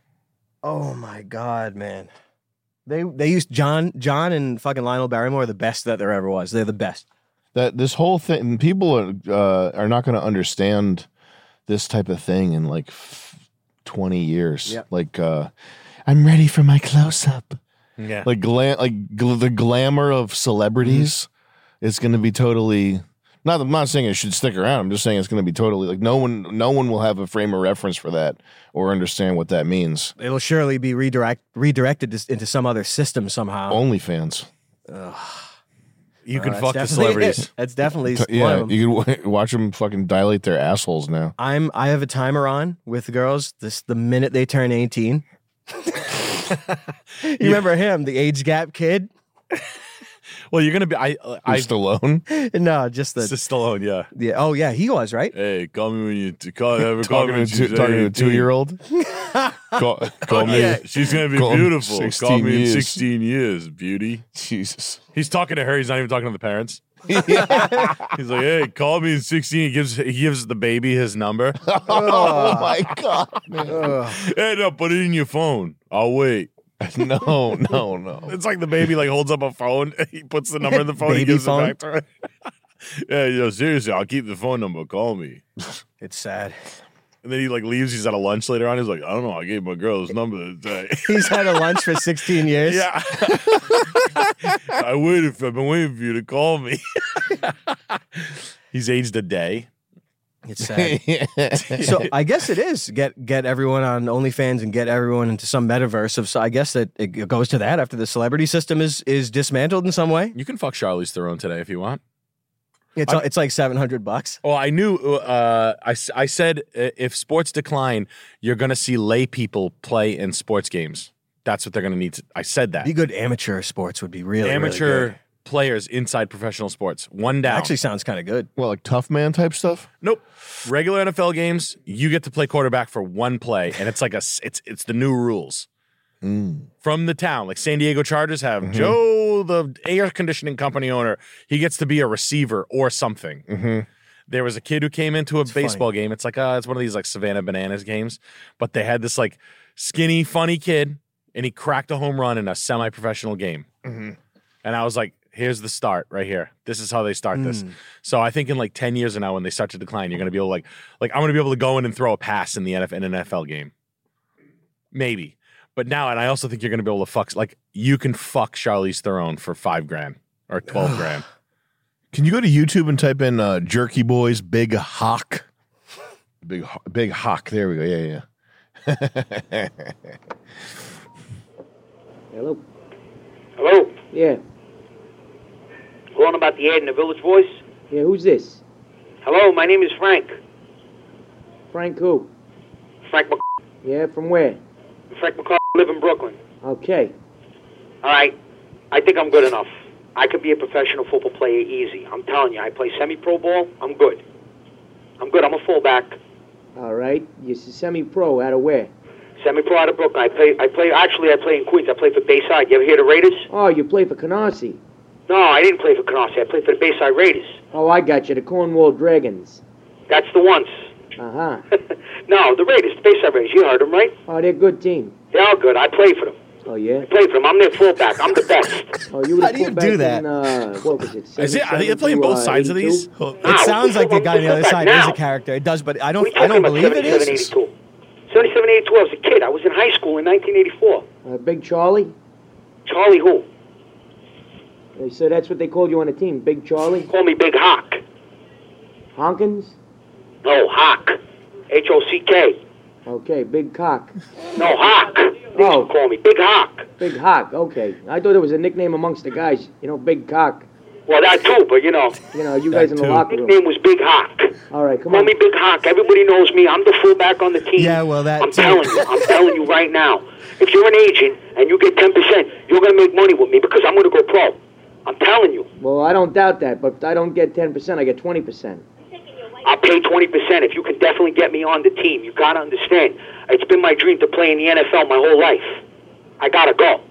Oh my god, man. They they used John John and fucking Lionel Barrymore are the best that there ever was. They're the best. That this whole thing, people are uh, are not going to understand this type of thing in like f- twenty years. Yep. Like, uh, I'm ready for my close up. Yeah. Like, gla- like gl- the glamour of celebrities is going to be totally. Not, I'm not saying it should stick around. I'm just saying it's going to be totally like no one, no one will have a frame of reference for that or understand what that means. It'll surely be redirect redirected to- into some other system somehow. OnlyFans. You can Uh, fuck the that's definitely celebrities. it. That's definitely T- one Yeah, of them. you can w- watch them fucking dilate their assholes now. I'm I have a timer on with the girls. This the minute they turn eighteen. You remember him, the age gap kid? Well, you're gonna be. I. I. Stallone. No, just the It's Stallone. Yeah. yeah. Oh yeah, he was right. Hey, call me when you t- call. Have a call Talking me to, when a two, she's talking to a eighteen. two-year-old. call, call me. Yeah, she's gonna be call me beautiful. Call sixteen me in years. sixteen years, beauty. Jesus. He's talking to her. He's not even talking to the parents. He's like, "Hey, call me in sixteen." He gives he gives the baby his number. Oh my god, man. Hey, no, put it in your phone. I'll wait. No, no, no. It's like the baby like holds up a phone. He puts the number in the phone. He Baby gives phone? it back to her. Yeah, you know, seriously, I'll keep the phone number. Call me. It's sad. And then he like leaves. He's at a lunch later on. He's like, I don't know. I gave my girl his number today. He's had a lunch for sixteen years. Yeah. I waited for. I've been waiting for you to call me. He's aged a day. It's sad. So I guess it is get get everyone on OnlyFans and get everyone into some metaverse of. So I guess that it goes to that after the celebrity system is is dismantled in some way. You can fuck Charlize Theron today if you want. It's I'm- it's like seven hundred bucks. Well, I knew. Uh, I s- I said uh, if sports decline, you're going to see lay people play in sports games. That's what they're going to need. To, I said that. Be good amateur sports would be really Amateur really good. players inside professional sports. One down. Actually sounds kind of good. Well, like tough man type stuff. Nope. Regular N F L games, you get to play quarterback for one play, and it's like a s- it's it's the new rules from the town. Like San Diego Chargers have Joe, the air conditioning company owner. He gets to be a receiver or something. Mm-hmm. There was a kid who came into a baseball game. It's like uh, it's one of these like Savannah Bananas games, but they had this like skinny, funny kid, and he cracked a home run in a semi-professional game. Mm-hmm. And I was like, here's the start right here. This is how they start this. Mm. So I think in like ten years from now, when they start to decline, you're going to be able to like, like I'm going to be able to go in and throw a pass in the N F L, in an N F L game. Maybe. But now, and I also think you're going to be able to fuck, like you can fuck Charlize Theron for five grand or twelve grand. Can you go to YouTube and type in uh, Jerky Boys Big Hawk? Big Ho- Big Hawk. There we go. Yeah, yeah. Hello? Hello? Yeah. Calling about the ad in the Village Voice? Yeah, who's this? Hello, my name is Frank. Frank who? Frank Mc... Yeah, from where? Frank McCall, live in Brooklyn. Okay. All right. I think I'm good enough. I could be a professional football player easy. I'm telling you, I play semi-pro ball. I'm good. I'm good. I'm a fullback. All right. You're semi-pro. Out of where? Semi-pro out of Brooklyn. I play. I play. Actually, I play in Queens. I play for Bayside. You ever hear the Raiders? Oh, you play for Canarsie. No, I didn't play for Canarsie. I played for the Bayside Raiders. Oh, I got you. The Cornwall Dragons. That's the ones. Uh-huh. No, the Raiders, the Bayside Raiders. You heard them, right? Oh, they're a good team. They're all good. I play for them. Oh, yeah? I play for them. I'm their fullback. I'm the best. Oh, you were the How do you fullback do that? In, uh, what was it? Is it? Are they seventy-seven playing to, both uh, sides of eighty-two? these? It sounds like the guy on the other side is a character. It does, but I don't. I don't believe it is. seventy-seven, eighty-two. I was a kid. I was in high school in nineteen eighty-four. Uh, Big Charlie? Charlie who? They said that's what they called you on the team, Big Charlie? Call me Big Hawk. Honkins? No, Hawk. H O C K. Okay, Big Cock. No, Hawk. They Oh. used to call me Big Hawk. Big Hawk, okay. I thought it was a nickname amongst the guys. You know, Big Cock. Well, that too, but you know. You know, you guys in the locker room. Nickname was Big Hawk. All right, come Call on. me Big Hawk. Everybody knows me. I'm the fullback on the team. Yeah, well, that I'm too. telling you. I'm telling you right now. If you're an agent and you get ten percent, you're going to make money with me because I'm going to go pro. I'm telling you. Well, I don't doubt that, but I don't get ten percent. I get twenty percent. I'll pay twenty percent if you can definitely get me on the team. You got to understand. It's been my dream to play in the N F L my whole life. I got to go.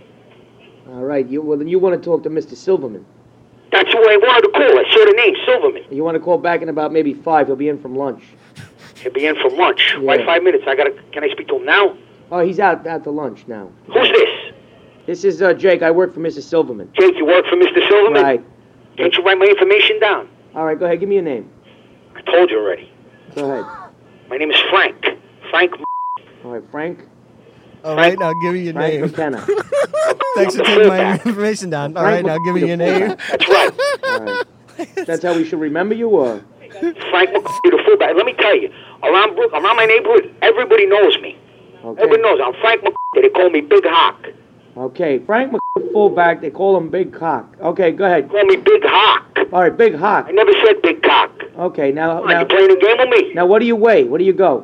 All right, you well then you want to talk to Mister Silverman. That's who I wanted to call. I saw the name, Silverman. You want to call back in about maybe five. He'll be in from lunch. He'll be in from lunch. Yeah. Why five minutes? I gotta. Can I speak to him now? Oh, he's out out to lunch now. Who's this? This is uh, Jake. I work for Mister Silverman. Jake, you work for Mister Silverman? Right. Can't you write my information down? All right, go ahead. Give me your name. I told you already. Go ahead. My name is Frank. Frank. All right, Frank. All right, now give me your Frank name. McKenna. Thanks for taking my information down. All right, now give me your name. That's right. All right. That's how we should remember you, or? Frank McCoy, the fullback. Let me tell you, around Brook, around my neighborhood, everybody knows me. Okay. Everybody knows I'm Frank McCoy. They call me Big Hawk. Okay, Frank McCoy, fullback. They call him Big Cock. Okay, go ahead. Call me Big Hawk. All right, Big Hawk. I never said Big Cock. Okay, now, Come on, now, you playing a game with me? now, what do you weigh? What do you go?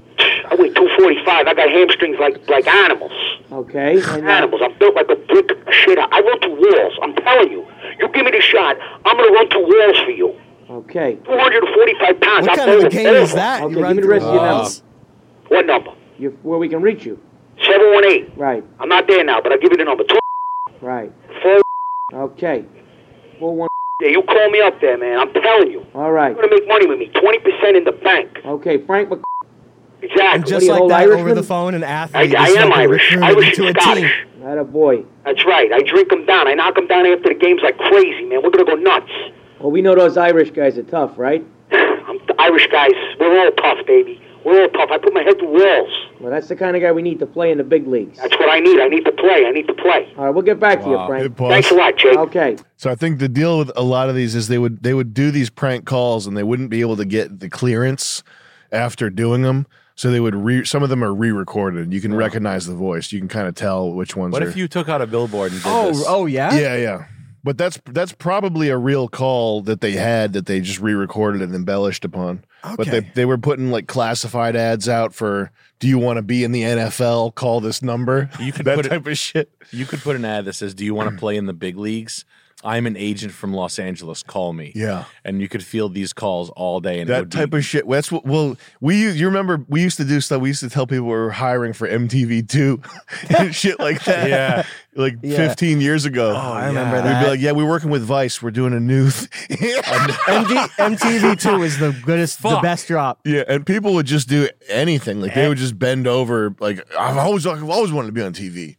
I weigh two forty-five. I got hamstrings like like animals. Okay. And now, Animals. I'm built like a brick shit. I run through walls. I'm telling you. You give me the shot, I'm gonna run through walls for you. okay. two hundred forty-five pounds. What I'm kind of a over. game is that? Okay, You run give me the through rest of your walls? numbers. What number? You, where we can reach you. seven one eight. Right, I'm not there now, but I'll give you the number. Two right. four. Okay. Four one. Yeah, you call me up there, man. I'm telling you. All right. You're gonna make money with me. Twenty percent in the bank. Okay, Frank McCoy. Exactly. And just you, like old that, over Irishman? the phone, an I, athlete I is am like Irish. recruited Irish into and a Scottish. team. That a boy. That's right. I drink them down. I knock them down after the games like crazy, man. We're gonna go nuts. Well, we know those Irish guys are tough, right? I'm the Irish guys. We're all tough, baby. We're all tough. I put my head through walls. Well, that's the kind of guy we need to play in the big leagues. That's what I need. I need to play. I need to play. All right, we'll get back to you, Wow. Frank. Good pause. Thanks a lot, Jake. Okay. So I think the deal with a lot of these is they would they would do these prank calls and they wouldn't be able to get the clearance after doing them. So they would re some of them are re-recorded. You can recognize the voice. You can kind of tell which ones What are. if you took out a billboard and did Oh, this? oh yeah. Yeah, yeah. But that's that's probably a real call that they had that they just re-recorded and embellished upon. But they Okay. they were putting like classified ads out for do you want to be in the N F L? Call this number. You could that put it- type of shit. You could put an ad that says, "Do you want to play in the big leagues? I'm an agent from Los Angeles. Call me." Yeah. And you could field these calls all day. And it That would type be, of shit. That's what. Well, we use- you remember we used to do stuff. We used to tell people we were hiring for M T V two and shit like that. Yeah. like Yeah. fifteen years ago. Oh, I remember yeah. that. We'd be like, yeah, we're working with Vice. We're doing a new. Th- M D M T V two is the goodest, the Fuck. best drop. yeah, and people would just do anything. Like they would just bend over. Like I've always, I've always wanted to be on T V.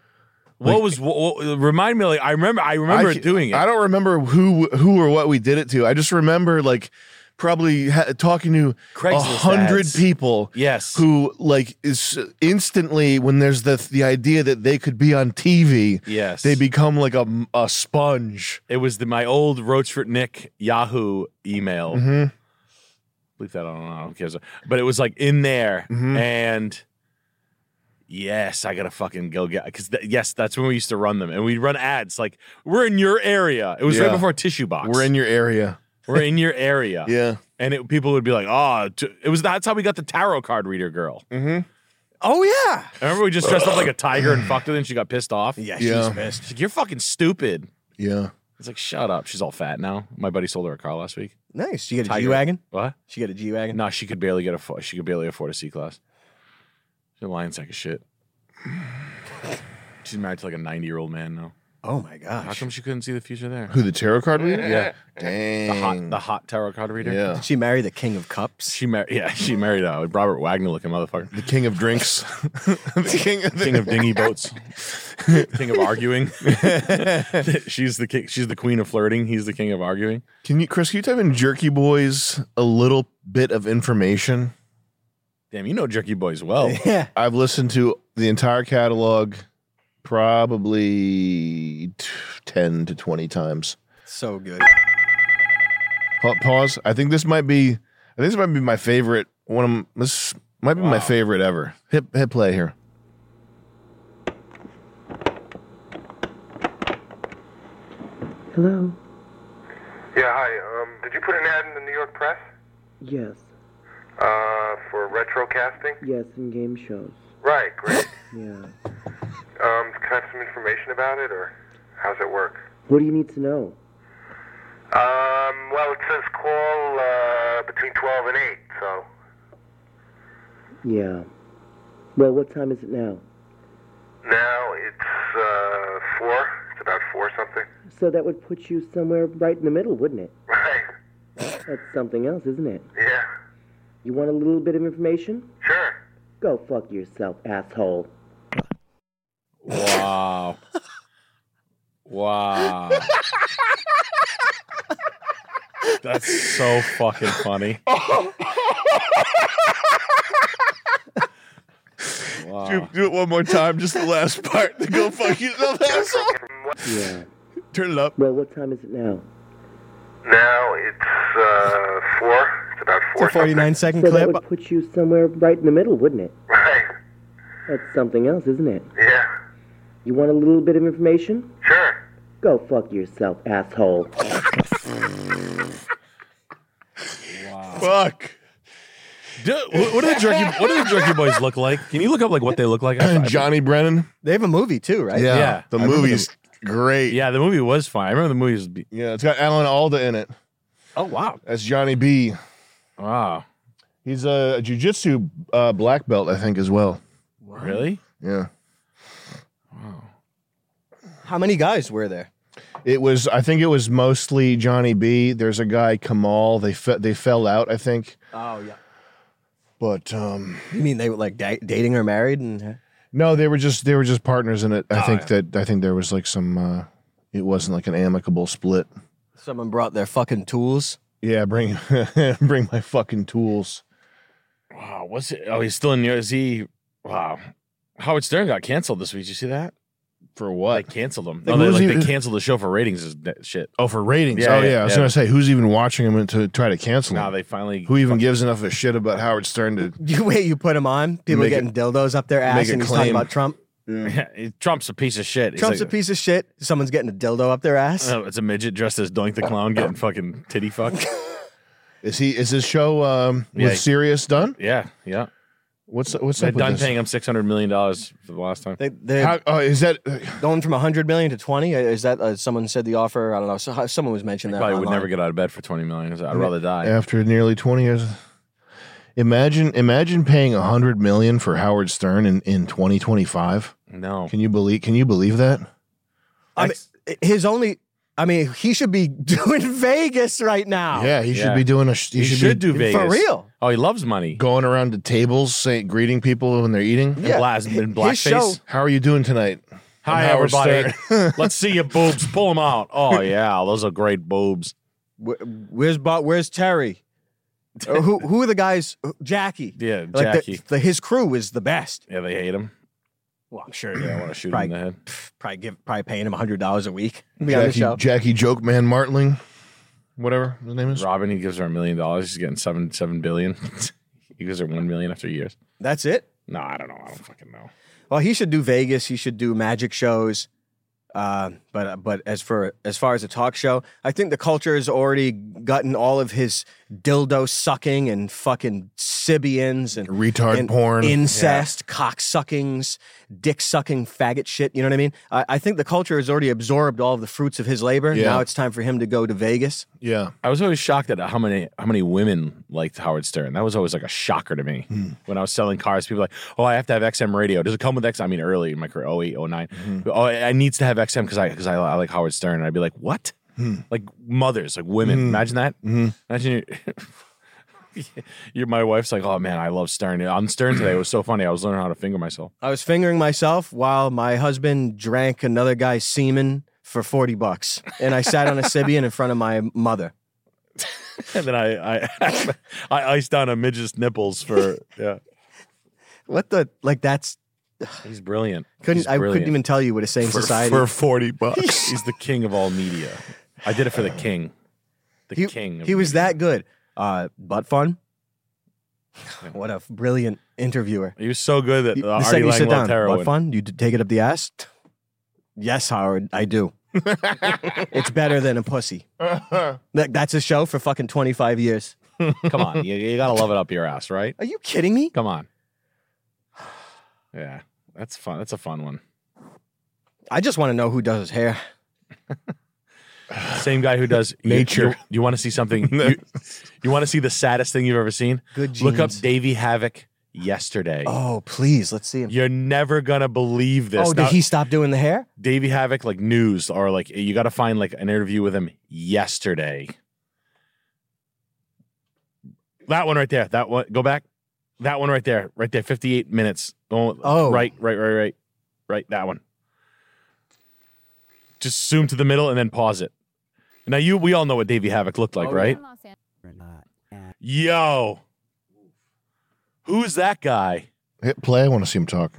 what was what, what- remind me? Like I remember, I remember I, doing it. I don't remember who who or what we did it to. I just remember like probably ha- talking to a Craigslist hundred ads. people. Yes. who like is instantly when there's the the idea that they could be on T V. Yes. they become like a a sponge. It was the, my old Roachford Nick Yahoo email. Mm-hmm. Leave that on. I don't care. But it was like in there, Mhm. and yes, I gotta fucking go get because th- yes, that's when we used to run them, and we'd run ads like we're in your area. It was right Yeah. before Tissue Box. We're in your area. We're in your area. Yeah. And it, people would be like, "Oh, t-. It was that's how we got the tarot card reader girl." Mm-hmm. Oh yeah. Remember we just dressed up like a tiger and fucked her and she got pissed off? Yeah, she Yeah. was pissed. She's like, you're fucking stupid. Yeah. It's like, shut up. She's all fat now. My buddy sold her a car last week. Nice. She get a Tiger. G-Wagon? What? She get a G-Wagon? No, she could barely get a fo- she could barely afford a C class. She's a lion sack of shit. She's married to like a ninety year old man now. Oh my gosh. How come she couldn't see the future there? Who, the tarot card reader? Yeah. Dang. The hot the hot tarot card reader. Yeah. Did she marry the King of Cups? She married yeah, she married uh, Robert Wagner looking motherfucker. The king of drinks. the king of, King of dinghy boats. King of arguing. she's the king, she's the queen of flirting. He's the king of arguing. Can you, Chris, can you type in Jerky Boys a little bit of information? Damn, you know Jerky Boys well. Yeah. I've listened to the entire catalog probably t- ten to twenty times. So good. Pa- Pause. I think this might be, I think this might be my favorite. One of m- this might be my favorite ever. Hit, hit play here. Hello? Yeah, hi. Um, did you put an ad in the New York Press? Yes. Uh, for retro casting? Yes, in game shows. Right, great. Yeah. Um, can I have some information about it, or how's it work? What do you need to know? Um, well, it says call, uh, between twelve and eight, so. Yeah. Well, what time is it now? Now it's, uh, four. It's about four something. So that would put you somewhere right in the middle, wouldn't it? Right. That's something else, isn't it? Yeah. You want a little bit of information? Sure. Go fuck yourself, asshole. Wow. Wow. That's so fucking funny. Wow. Do, do it one more time, just the last part. To go fuck yourself, asshole. Yeah. Turn it up. Well, what time is it now? Now it's, uh, four. It's about four It's a forty-nine second So that clip. would put you somewhere right in the middle, wouldn't it? Right. That's something else, isn't it? Yeah. You want a little bit of information? Sure. Go fuck yourself, asshole. Fuck. Do, what, what do the jerky What do the jerky boys look like? Can you look up like what they look like? I- I- Johnny Brennan. They have a movie too, right? Yeah. Yeah. The I remember movie's great. Yeah, the movie was fine. I remember the movie was. be- Yeah, it's got Alan Alda in it. Oh wow, That's Johnny B. wow, He's a jiu-jitsu uh, black belt, I think, as well. really? Yeah. How many guys were there? It was, I think it was mostly Johnny B. There's a guy, Kamal. They fe- they fell out, I think. Oh yeah. But um, You mean they were like da- dating or married? And no, they were just they were just partners in it. I Oh, think yeah. that I think there was like some. Uh, it wasn't like an amicable split. someone brought their fucking tools. Yeah, bring bring my fucking tools. Wow, what's it? Oh, he's still in New York. Is he? Wow, Howard Stern got canceled this week. Did you see that? For what? They canceled him. Like, No, they, who's like, even- they canceled the show for ratings. Is that shit? Oh, for ratings. Yeah, oh yeah, yeah, I was yeah. gonna say, who's even watching him to try to cancel him? Now they finally. Who even gives enough of a shit about Howard Stern to? You wait, you put them on. People Make getting it- dildos up their make ass, a and he's talking claim. about Trump. Yeah, Trump's a piece of shit. He's Trump's like- a piece of shit. Someone's getting a dildo up their ass. Oh, it's a midget dressed as Doink the Clown getting fucking titty fucked. Is he? Is his show um, Yeah. with Sirius done? Yeah, yeah. What's what's They're up with done this? paying him six hundred million dollars for the last time. They, they're How, oh, is that? going from a hundred million to twenty. Is that uh, someone said the offer? I don't know. So, how- someone was mentioning that. Probably would online. never get out of bed for twenty million. I'd rather die. After nearly twenty years. Imagine imagine paying a hundred million for Howard Stern in, in twenty twenty five. No, Can you believe? Can you believe that? I mean, his only. I mean, he should be doing Vegas right now. Yeah, he should Yeah. be doing a. He, He should, should be do Vegas for real. Oh, he loves money. going around to tables, saying, greeting people when they're eating. In Yeah. bla- in His blackface. show- How are you doing tonight? Hi, I'm Howard everybody. Stern. Let's see your boobs. Pull them out. Oh yeah, those are great boobs. Where- Where's Bob? Where's Terry? Or who? Who are the guys? Jackie. Yeah, Like the- Jackie. the, his crew is the best. Yeah, they hate him. Well, I'm sure. Yeah, I want to shoot Probably- him in the head. Probably give. Probably paying him a hundred dollars a week. to Be on the Jackie, show. Jackie Joke Man Martling, whatever his name is. Robin, he gives her a million dollars. He's getting seven seven billion. He gives her one million after years. That's it. No, I don't know. I don't fucking know. Well, he should do Vegas. He should do magic shows. Uh, but but as for as far as a talk show, I think the culture has already gotten all of his dildo sucking and fucking Sibians and retard and porn, incest, cock suckings, dick sucking, faggot shit. You know what I mean? I, I think the culture has already absorbed all of the fruits of his labor. Yeah. Now it's time for him to go to Vegas. Yeah, I was always shocked at how many how many women liked Howard Stern. That was always like a shocker to me. Hmm. When I was selling cars, people were like, "Oh, I have to have X M radio. Does it come with X M?" I mean, early in my career, oh eight, oh nine. Mm-hmm. Oh, I needs to have X M because I because I, I like Howard Stern. And I'd be like, "What?" Hmm. Like mothers, like women. Mhm. Imagine that. Mm-hmm. Imagine you're, you're my wife's like, "Oh man, I love Stern." On Stern today, it was so funny. I was learning how to finger myself. I was fingering myself while my husband drank another guy's semen for forty bucks. And I sat on a Sibian in front of my mother. And then I I I iced down a midget's nipples for yeah. What the like? That's He's brilliant. couldn't He's I brilliant. couldn't even tell you what a sane for, society for forty bucks. He's the king of all media. I did it for the king. The he, king. Of He was media. that good. Uh, butt fun. What a brilliant interviewer. He was so good that You- uh, the Artie second you Lang sit loved down, heroin. what fun? You d- take it up the ass? Yes, Howard, I do. It's better than a pussy. That, that's a show for fucking twenty-five years. Come on, you, you gotta love it up your ass, right? Are you kidding me? Come on. Yeah, that's fun. That's a fun one. I just want to know who does his hair. Same guy who does Nature. You, you want to see something? You, you want to see the saddest thing you've ever seen? Good Look up genes. Davey Havoc yesterday. Oh, please, let's see him. You're never gonna believe this. Oh, did Now, he stop doing the hair? Davey Havoc, like news, or like you got to find like an interview with him yesterday. That one right there. That one. Go back. That one right there. Right there. fifty-eight minutes. Oh, Oh. right, right, right, right, right. That one. Just zoom to the middle and then pause it. Now you, we all know what Davey Havoc looked like, right? Yo, who's that guy? Hit play. I want to see him talk.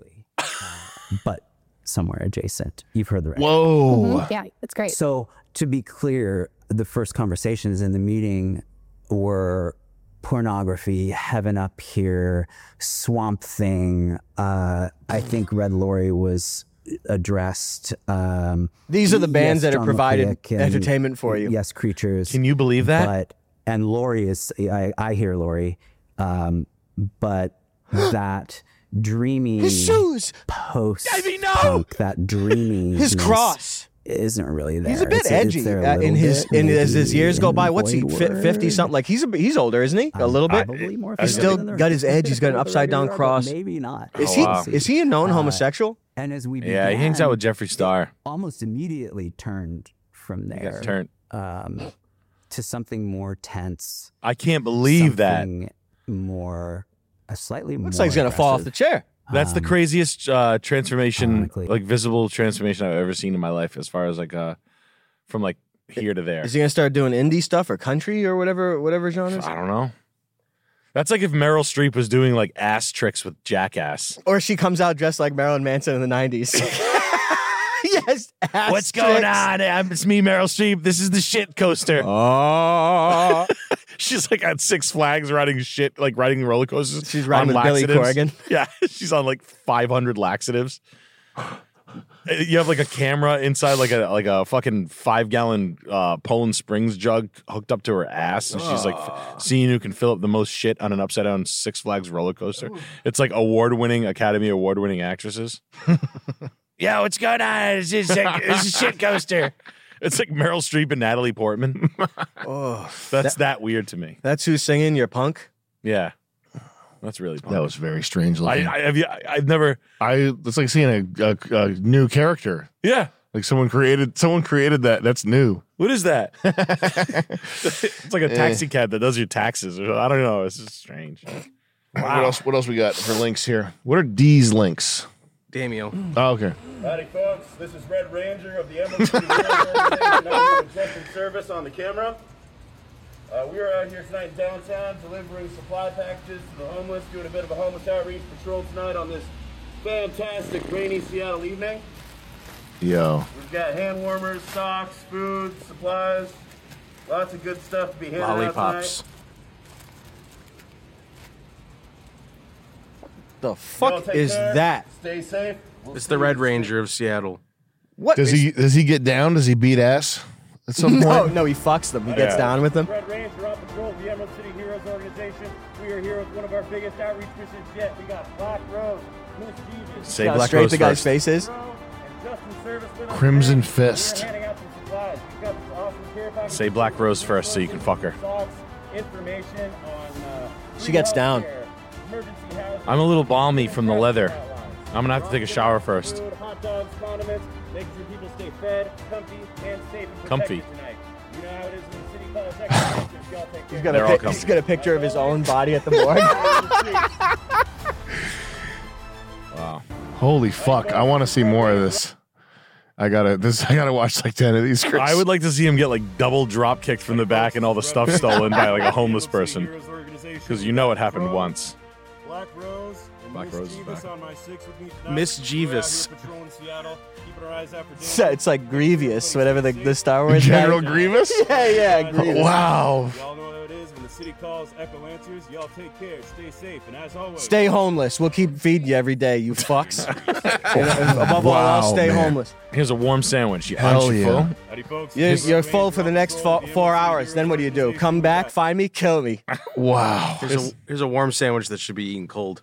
but somewhere adjacent. You've heard the record. Whoa. Mhm. Yeah, it's great. So to be clear, the first conversations in the meeting were pornography, Heaven Up Here, Swamp Thing. Uh, I think Red Lorry was addressed. Um, These are the bands yes, that are John provided McClick and entertainment for you. Yes, Creatures. Can you believe that? But and Lori is. I, I hear Lori, um, but that dreamy His shoes! post Ivy, no! punk, that dreamy His cross isn't really there. He's a bit It's- edgy it's there a uh, in little his bit, in as his maybe years go in by. What's he Void fifty something? Like he's a, he's older, isn't he? A little bit. Probably more He's familiar still than the- got his edge. He's got an upside down but cross. Maybe not. Is Oh, he wow. is he a known Uh, homosexual? And as we Yeah, he hangs out with Jeffree Star. almost immediately turned from there. got turned. um, to something more tense. I can't believe that. something more, a slightly more. Looks like he's gonna fall off the aggressive. chair. That's the Um, craziest uh, transformation, ironically. like visible transformation I've ever seen in my life, as far as like uh, from like here to there. Is he gonna start doing indie stuff or country or whatever whatever genres? I don't know. That's like if Meryl Streep was doing like ass tricks with Jackass. Or she comes out dressed like Marilyn Manson in the nineties. Yes. ass What's going tricks. on? I'm- It's me, Meryl Streep. This is the shit coaster. Oh. She's like at Six Flags riding shit, like riding roller coasters. She's riding on with Billy laxatives. Corgan. Yeah, she's on like five hundred laxatives. You have like a camera inside, like a like a fucking five gallon uh, Poland Springs jug hooked up to her ass, and she's like f- seeing who can fill up the most shit on an upside down Six Flags roller coaster. It's like award winning Academy Award winning actresses. Yo, what's going on? It's just a, it's a shit coaster. It's like Meryl Streep and Natalie Portman. Oh, That's that, weird to me. that's who's singing your punk. Yeah, that's really punk. That was very strange I, looking. I have you. I- I've never. I it's like seeing a, a, a new character. Yeah. Like someone created someone created that. That's new. What is that? It's like a taxi cab that does your taxes. Or, I don't know. It's just strange. What else? What else we got for links here? What are D's links? Damio. Oh, okay. Howdy, folks. This is Red Ranger of the Embassy Organization Justice Service on the camera. Uh, we are out here tonight in downtown delivering supply packages to the homeless, doing a bit of a homeless outreach patrol tonight on this fantastic rainy Seattle evening. Yo. We've got hand warmers, socks, food, supplies, lots of good stuff to be handed out Lollipops. tonight. The Y'all fuck take is care. that? Stay safe. We'll It's see the you Red soon. Ranger of Seattle. What Does is- he does he get down? Does he beat ass? at some No, point? no, he fucks them. He gets Yeah. down with them. Red Ranger on patrol of the Emerald City Heroes organization. We are here with one of our biggest outreach missions yet. We got Black Rose, Miss Jeeves. Say How Black straight Rose the guy's first. face is. Crimson Fist. Handing out some supplies. We've got this awesome care package. Say Black Rose first so you can fuck her. Information on uh, She gets down. emergency housing, I'm a little balmy from the leather. I'm gonna have to take a shower first. food, hot dogs, condiments, making sure people stay fed, comfy, and safe and Comfy. protected tonight. You know how it is in the city college sector. Y'all take He's care. got, a pic- he's got a picture of his own body at the morgue. Wow. Holy fuck! I want to see more of this. I gotta this. I gotta watch like ten of these. Chris. I would like to see him get like double drop kicked from the back and all the stuff stolen by like a homeless person. Because you know it happened once. Black Rose and Black Miss Rose is Jeeves back. on my six with me tonight. Miss We're out Jeeves. here patrolling Seattle, keeping our eyes out for So it's like Grievous, whatever the, the Star Wars General guy. Grievous? Yeah, yeah, Grievous. Wow. Y'all know how it is when the city calls Echo Answers. Y'all take care, stay safe, and as always, Stay homeless. We'll keep feeding you every day, you fucks. And, and above all else, Wow, stay man. homeless. Here's a warm sandwich. You Hell aren't you yeah. full? Howdy, folks. You're, you're full for the next fo- four hours. Then what do you do? Come back, find me, kill me. Wow. Here's a, here's a warm sandwich that should be eaten cold.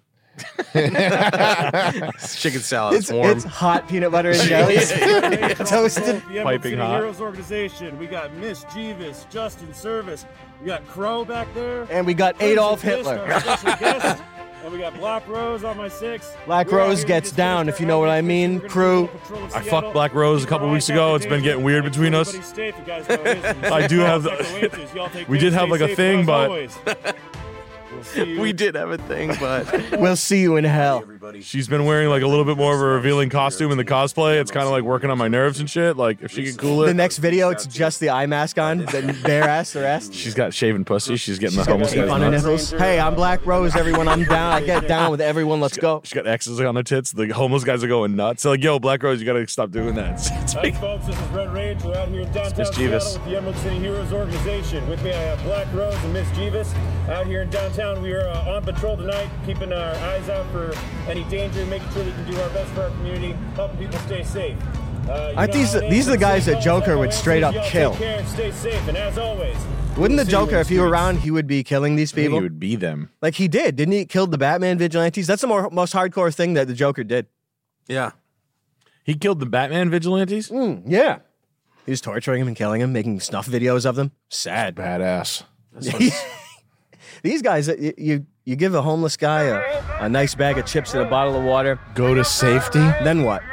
It's chicken salad. It's, It's, warm. it's hot peanut butter and jelly. Toasted. The Emerald Piping City hot. Heroes organization. We got Miss Jeeves, Justin Service. We got Crow back there. And we got Crimson Adolf Fist, Hitler. our special guest. And we got Black Rose on my six. Black We're out Rose here gets to down, discuss if you know what I our mean, outreach. We're crew. gonna do a patrol of I Seattle. fucked Black Rose a couple weeks ago. It's been getting weird between us. Everybody's safe. You guys know it is. When the I city do calls have Echo the- Answers, y'all take we care, did have stay like a safe, thing, and as but- always, we'll see you. We did have a thing, but We'll see you in hell. She's been wearing like a little bit more of a revealing costume in the cosplay. It's kind of like working on my nerves and shit. Like if she could cool The it. next video, it's just the eye mask on, the bare ass, the rest. She's got shaven pussy. She's getting the Got homeless tape guy's on her nuts. nipples. Hey, I'm Black Rose, everyone. I'm down. I get down with everyone. Let's go. She's got X's on her tits. The homeless guys are going nuts. They're like, yo, Black Rose, you gotta stop doing that. It's, it's Hey like, folks, this is Red Range. We're out here in downtown Miss Seattle Jeeves. with the Emerald City Heroes organization. With me, I have Black Rose and Miss Jeeves. Out here in downtown, we are uh, on patrol tonight, keeping our eyes out for any danger, making sure we can do our best for our community, helping people stay safe. Uh, you Aren't know these how the- it these is are the when guys city that calls Joker Echo would Answers, straight up y'all kill. Take care and stay safe, and as always, Wouldn't the we'll see you in Joker, if he were streets. around, he would be killing these I think people? he would be them. Like he did, didn't he? Killed the Batman vigilantes. That's the more, most hardcore thing that the Joker did. yeah. He killed the Batman vigilantes? Mm, yeah. He was torturing him and killing him, making snuff videos of them. Sad. Badass. These guys, uh, y- you you give a homeless guy a, a nice bag of chips and a bottle of water. Go to safety. Then what?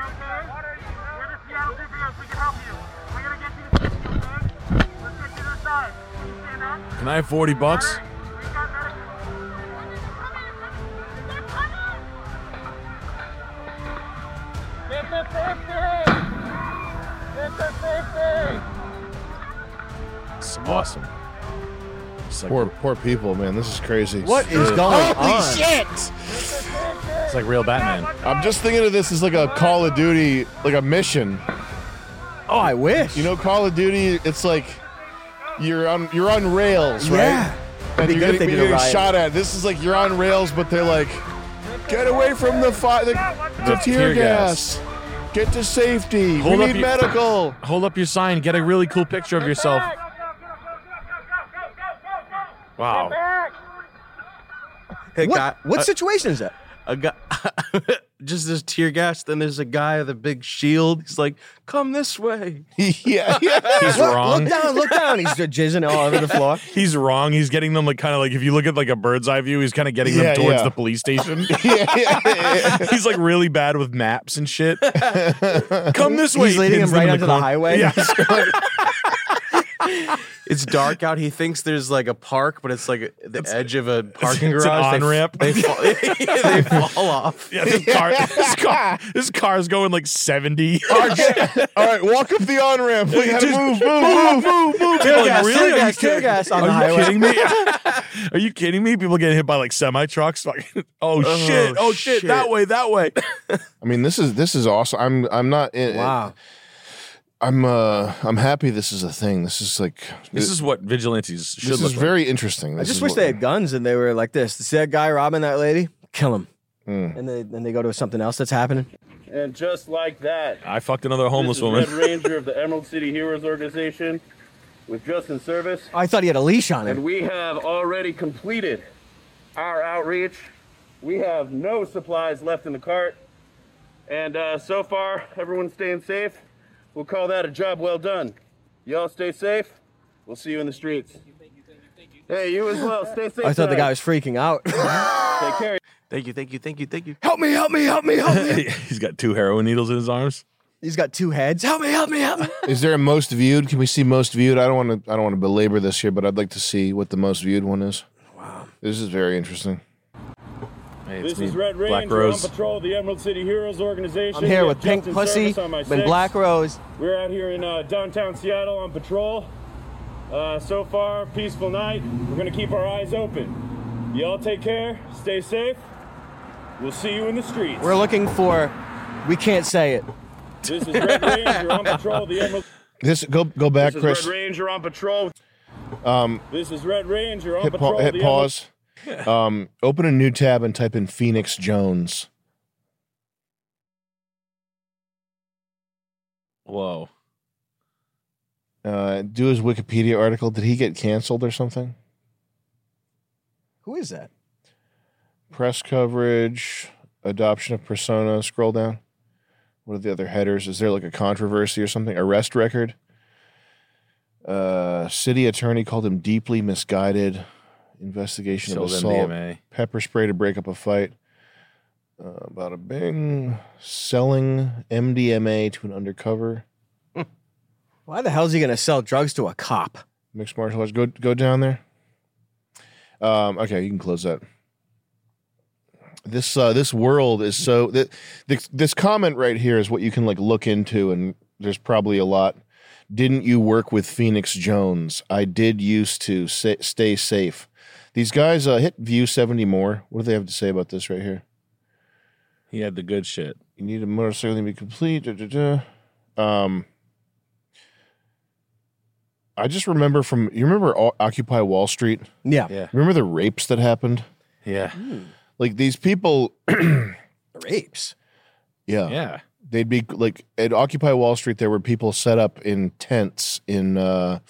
Can I have forty bucks? It's awesome. It's like, Poor, poor people, man. This is crazy. What is going Holy on? shit! it's like real Batman. I'm just thinking of this as like a Call of Duty, like a mission. Oh, I wish. You know, Call of Duty. It's like you're on you're on rails, right? Yeah. And Be you're good if getting, they did you're a getting riot. shot at. This is like you're on rails, but they're like, get away from the fire, the, the, The tear, tear gas. gas. Get to safety. Hold we up need your- medical. Hold up your sign. Get a really cool picture of yourself. Wow. Hey, What, guy- what a- situation is that? a guy just this tear gas, then there's a guy with a big shield. He's like, come this way. yeah, yeah. He's Look, wrong. look down, look down. He's just jizzing all over the floor. He's wrong. He's getting them like kind of like if you look at like a bird's eye view, he's kind of getting Yeah, them towards yeah. the police station. yeah, yeah, yeah. He's like really bad with maps and shit. Come this way. He's leading Pins him right in onto the corner. highway. Yeah. It's dark out. He thinks there's like a park, but it's like the edge of a parking it's an garage. They f- on-ramp. They, fall, they fall off. Yeah, this car, this car, this car's going like seventy. All right, walk up the on ramp. We gotta Just move, move, move, move, move. Tear Like, gas, really? tear Are you gas, tear kidding- gas on Are the you highway. kidding me? Are you kidding me? People getting hit by like semi trucks. Oh, Oh, shit! Oh shit! shit. That way! That way! I mean, this is this is awesome. I'm I'm not. In, Wow. I'm uh I'm happy this is a thing. This is like This is what vigilantes should this look is like. very interesting. I This just is wish what- they had guns and they were like this. See that guy robbing that lady? Kill him. Mm. And they, then they go to something else that's happening. And just like that, I fucked another homeless this is woman. Red Ranger of the Emerald City Heroes organization. with Justin Service. Oh, I thought he had a leash on And him. we have already completed our outreach. We have no supplies left in the cart. And uh, so far, everyone's staying safe. We'll call that a job well done. Y'all stay safe. We'll see you in the streets. Hey, you as well. Stay safe. I thought the tonight. guy was freaking out. Take care. Thank you, thank you, thank you, thank you. Help me, help me, help me, help me. He's got two heroin needles in his arms. He's got two heads. Help me, help me, help me. Is there a most viewed? Can we see most viewed? I don't want to. I don't want to belabor this here, but I'd like to see what the most viewed one is. Wow, this is very interesting. Hey, This me, is Red Black Ranger Rose. on patrol of the Emerald City Heroes organization. I'm here We with have Pink Justin Pussy Service on my and six. Black Rose. We're out here in uh, downtown Seattle on patrol. Uh, so far, peaceful night. We're gonna keep our eyes open. Y'all take care. Stay safe. We'll see you in the streets. We're looking for. We can't say it. This is Red Ranger on patrol of the Emerald. This go go back, This is Chris. Red Ranger on patrol. Um, This is Red Ranger on hit, patrol. pa- of hit the pause. Um, open a new tab and type in Phoenix Jones. Whoa. Uh, do his Wikipedia article. Did he get canceled or something? Who is that? Press coverage, adoption of persona. Scroll down. What are the other headers? Is there like a controversy or something? Arrest record. Uh, city attorney called him deeply misguided. Investigation Sold of assault. M D M A. Pepper spray to break up a fight. Uh, about a bing. Selling M D M A to an undercover. Why the hell is he going to sell drugs to a cop? Mixed martial arts. Go go down there. Um, okay, you can close that. This uh, this world is so that this, this comment right here is what you can like look into, and there's probably a lot. Didn't you work with Phoenix Jones? I did used to say, stay safe. These guys uh, hit view seventy more. What do they have to say about this right here? He had the good shit. You need a motorcycle to be complete. Da, da, da. Um, I just remember from you remember O- Occupy Wall Street? Yeah. Yeah. Remember the rapes that happened? Yeah. Like these people Rapes. Yeah. Yeah. They'd be like at Occupy Wall Street, there were people set up in tents in uh,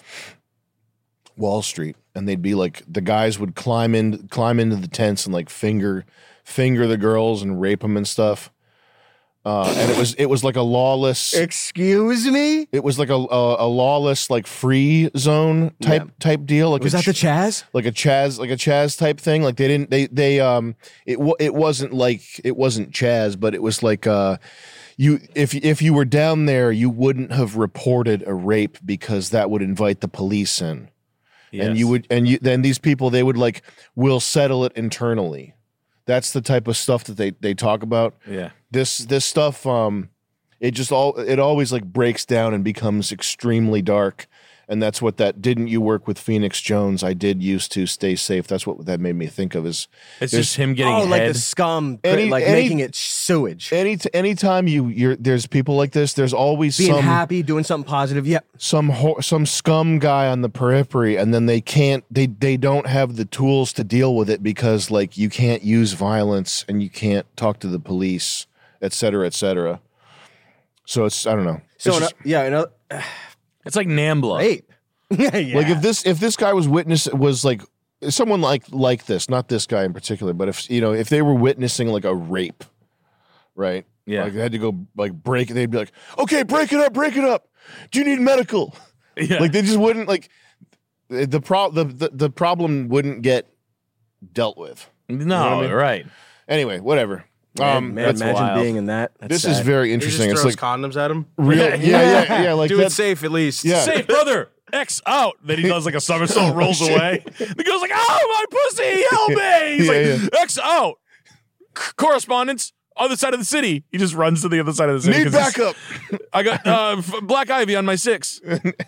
Wall Street, and they'd be like the guys would climb in climb into the tents and like finger finger the girls and rape them and stuff. Uh, and it was it was like a lawless. Excuse me. It was like a a, a lawless like free zone type Yeah. type deal. Like Was a that the ch- Chaz? Like a Chaz, like a Chaz type thing. Like they didn't they they um it wa- it wasn't like it wasn't Chaz, but it was like uh you if if you were down there, you wouldn't have reported a rape because that would invite the police in, and you Yes. would and you then these people they would like we'll settle it internally. That's the type of stuff that they they talk about. Yeah. This this stuff um it just all it always like breaks down and becomes extremely dark, and that's what that didn't you work with Phoenix Jones? I did used to stay safe. That's what that made me think of is It's there's- just him getting Oh, like head. the scum, Any- like any- making it sewage. any anytime you you're there's people like this, there's always Being some happy, doing something positive. Yep. some ho- some scum guy on the periphery, and then they can't they they don't have the tools to deal with it because like you can't use violence and you can't talk to the police, et cetera, et cetera. So it's I don't know. So It's in just- a- yeah, in a, It's like Nambla. rape. yeah. Like if this if this guy was witness was like someone like like this, not this guy in particular, but if you know if they were witnessing like a rape, right? Yeah. like they had to go like break it. They'd be like, okay, break it up, break it up. Do you need medical? Yeah. Like they just wouldn't like the pro the, the the problem wouldn't get dealt with. No, You know what I mean? right. Anyway, whatever. Man, Um, man, that's imagine wild. being in that. That's this is sad. very He just interesting. It's throws like condoms at him. real, yeah, yeah, yeah. Like Do that, it safe at least. Yeah. Safe, brother. X out. Then he does like a somersault, rolls away. The girl's like, "Oh, my pussy, help me!" He's Yeah, like, "X out." C- correspondence, other side of the city. He just runs to the other side of the city. Need 'cause he's- backup. I got uh, f- Black Ivy on my six.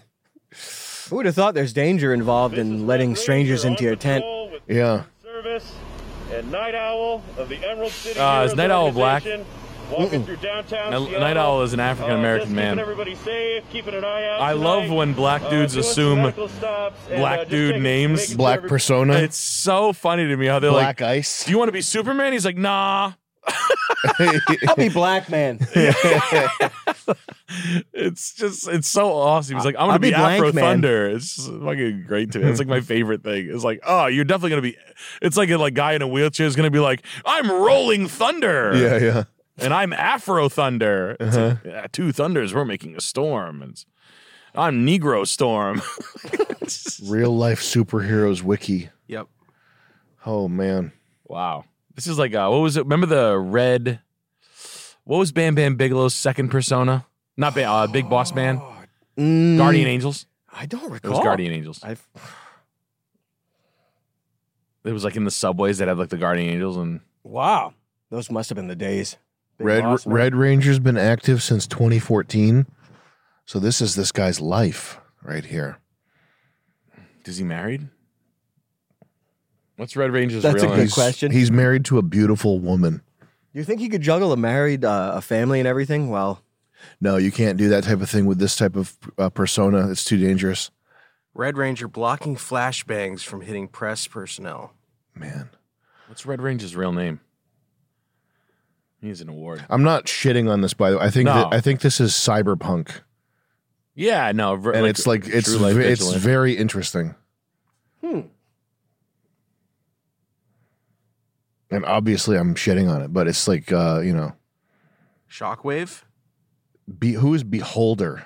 Who would have thought there's danger involved in letting strangers into your tent? Yeah. Service and Night Owl of the Emerald City Uh, is Heroes Night Owl black? Organization, Walking through downtown Now, Seattle. Night Owl is an African Uh, American just man. Keeping everybody safe, keeping an eye out. I tonight. love when black Uh, dudes doing some assume medical stops and, black uh, just dude taking- names. making sure Black every- persona. It's so funny to me how they're Black like, ice. "Do you want to be Superman?" He's like, "Nah." I'll be black man. It's just, it's so awesome. He's like, I'm I'll gonna be be, blank, Afro man. Thunder. It's just fucking great to me. It's like my favorite thing. It's like, oh, you're definitely gonna be. It's like a like guy in a wheelchair is gonna be like, I'm Rolling Thunder. Yeah, yeah. And I'm Afro Thunder. It's Uh-huh. like, yeah, two thunders. We're making a storm. And I'm Negro Storm. Real life superheroes wiki. Yep. Oh man. Wow. This is like uh, what was it? Remember the red? What was Bam Bam Bigelow's second persona? Not Bam, uh, Big Boss Man. Mm, Guardian Angels. I don't It recall. was Guardian Angels. I've, It was like in the subways that had like the Guardian Angels and wow. Those must have been the days. Big Red Boss Man. Red Ranger's been active since twenty fourteen. So this is this guy's life right here. is he married? What's Red Ranger's That's a real good name? question. He's married to a beautiful woman. You think he could juggle a married, uh, a family and everything? Well, No, you can't do that type of thing with this type of uh, persona. It's too dangerous. Red Ranger blocking flashbangs from hitting press personnel. Man. What's Red Ranger's real name? He needs an award. I'm not shitting on this, by the way. I think No. that, I think this is cyberpunk, Yeah, no, ver- and it's like it's true life ve- it's vigilante. very interesting. hmm. And obviously, I'm shitting on it, but it's like uh, you know, Shockwave? be, who is Beholder?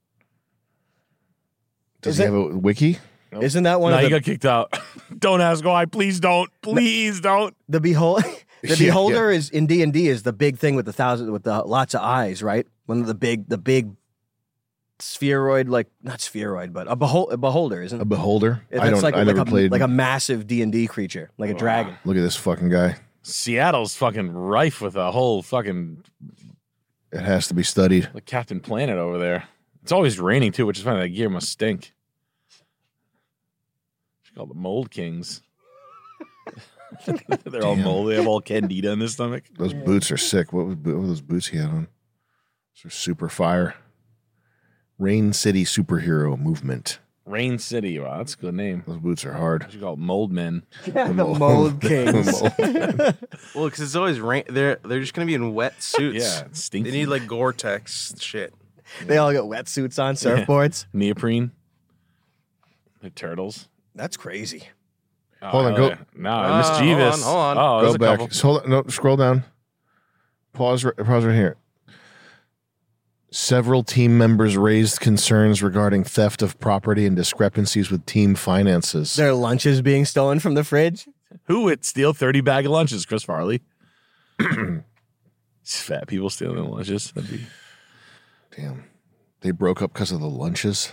Does Is he it- have a wiki? Isn't that one No, of you the, got kicked out. Don't ask why. Please don't. Please don't. the behold? The Yeah, beholder is in D and D is the big thing with the thousand with the lots of eyes, right? One of the big, the big spheroid, like not spheroid, but a, behol- a beholder, isn't A it? beholder? It's I don't. like, I like never a, played. like a massive D and D creature, like a dragon. Look at this fucking guy. Seattle's fucking rife with a whole fucking It has to be studied. like Captain Planet over there. It's always raining too, which is funny. That gear must stink. It's called the Mold Kings. They're all Damn. moldy. They have all candida in their stomach. Those boots are sick. What, was, what were those boots he had on? Those are super fire. Rain City Superhero Movement. Rain City. Wow, that's a good name. Those boots are hard. What you call it? Mold Men. the mold kings. Well, because it's always rain. They're they're just gonna be in wet suits. Yeah, it's stinky. They need like Gore-Tex shit. They all got wetsuits on, surfboards. Neoprene. The turtles. That's crazy. Oh, Hold on, hell go- yeah. No, Ah, mischievous. hold on, hold on. Oh, Go there's a back. couple. So hold on, no, scroll down. Pause. ri- Pause right here. Several team members raised concerns regarding theft of property and discrepancies with team finances. Their lunches being stolen from the fridge. Who would steal thirty bag of lunches? Chris Farley. Fat people stealing lunches. That'd be. Damn. They broke up because of the lunches.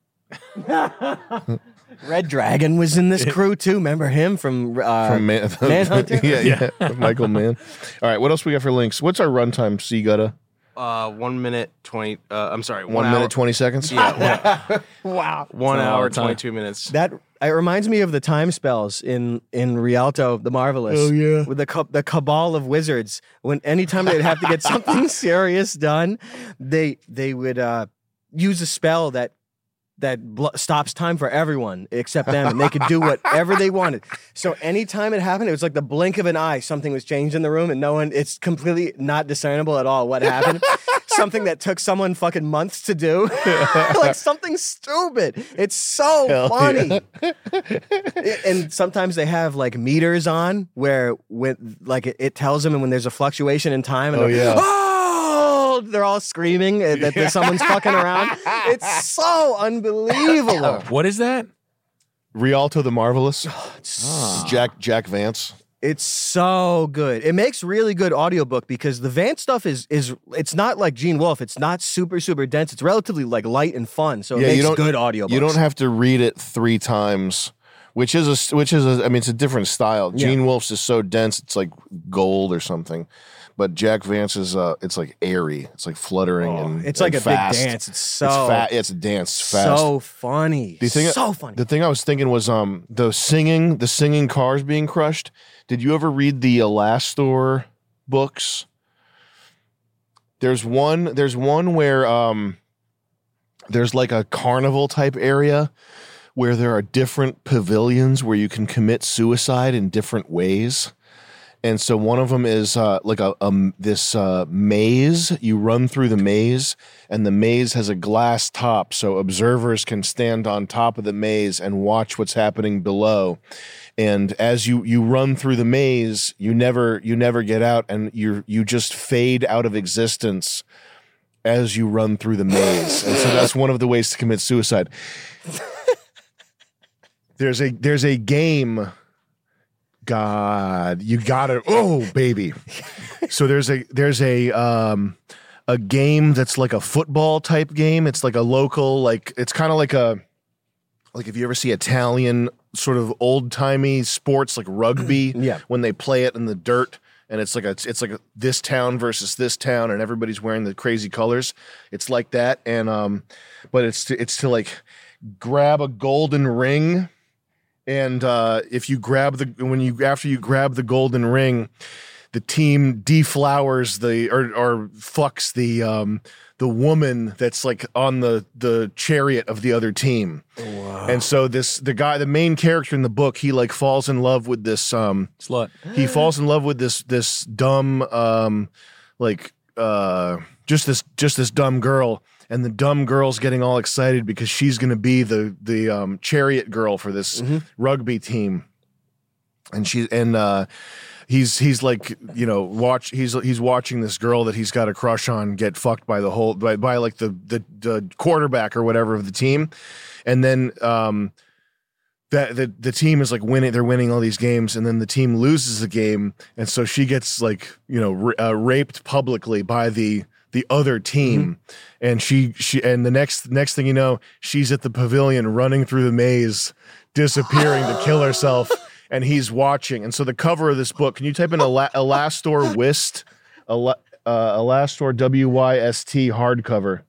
Red Dragon was in this crew too. Remember him from, uh, From Man- Manhunter? yeah, yeah. Michael Mann. All right, what else we got for links? What's our runtime, C Gutta? Uh, one minute twenty. Uh, I'm sorry, one, One, hour, minute, twenty seconds? Yeah, Wow. one It's a hour, long time. twenty-two minutes. That it reminds me of the time spells in in Rialto, the Marvelous. Oh, yeah. With the ca- the cabal of wizards. When anytime they'd have to get something serious done, they they would uh, use a spell that that bl- stops time for everyone except them, and they could do whatever they wanted. So anytime it happened, it was like the blink of an eye. Something was changed in the room, and no one. It's completely not discernible at all what happened. Something that took someone fucking months to do, like something stupid. It's so Hell funny. And sometimes they have like meters on where when like it, it tells them when there's a fluctuation in time. And Oh, they're, yeah. oh, they're all screaming that there's someone's fucking around. It's so unbelievable. What is that? Rialto the Marvelous. Ah. Jack Jack Vance. It's so good. It makes really good audiobook because the Vance stuff is is it's not like Gene Wolfe. It's not super super dense. It's relatively like light and fun. So it makes you don't, good audiobooks. You don't have to read it three times, which is a which is a, I mean it's a different style. Yeah. Gene Wolfe's is so dense it's like gold or something, but Jack Vance is uh it's like airy. It's like fluttering and It's like and a fast. big dance. It's so it's fat. It's a dance. It's fast. so funny. The thing, so funny. The thing I was thinking was um the singing, the singing cars being crushed. Did you ever read the Alastor books? There's one. There's one where um there's like a carnival type area where there are different pavilions where you can commit suicide in different ways. And so one of them is uh, like a um, this uh, maze. You run through the maze, and the maze has a glass top, so observers can stand on top of the maze and watch what's happening below. And as you you run through the maze, you never you never get out, and you you just fade out of existence as you run through the maze. And so that's one of the ways to commit suicide. There's a there's a game. God, you gotta oh baby. So there's a there's a um a game that's like a football type game. It's like a local, like it's kind of like a like if you ever see Italian sort of old timey sports like rugby, yeah, when they play it in the dirt. And it's like a, it's like a, this town versus this town, and everybody's wearing the crazy colors. It's like that, and um, but it's to, it's to like grab a golden ring, and uh, if you grab the when you after you grab the golden ring, the team deflowers the or or fucks the um the woman that's like on the the chariot of the other team. Wow. And so this the guy, the main character in the book, he like falls in love with this um slut. He falls in love with this this dumb um like uh just this just this dumb girl, and the dumb girl's getting all excited because she's gonna be the the um chariot girl for this Mm-hmm. rugby team. And she and uh He's he's like, you know, watch he's he's watching this girl that he's got a crush on get fucked by the whole by, by like the, the the quarterback or whatever of the team. And then um that the the team is like winning, they're winning all these games, and then the team loses the game, and so she gets like, you know, ra- uh, raped publicly by the the other team. Mm-hmm. And she she and the next next thing you know, she's at the pavilion running through the maze, disappearing to kill herself. And he's watching. And so the cover of this book, can you type in Ela- Elastor Wist? Ela- uh, Elastor W Y S T hardcover.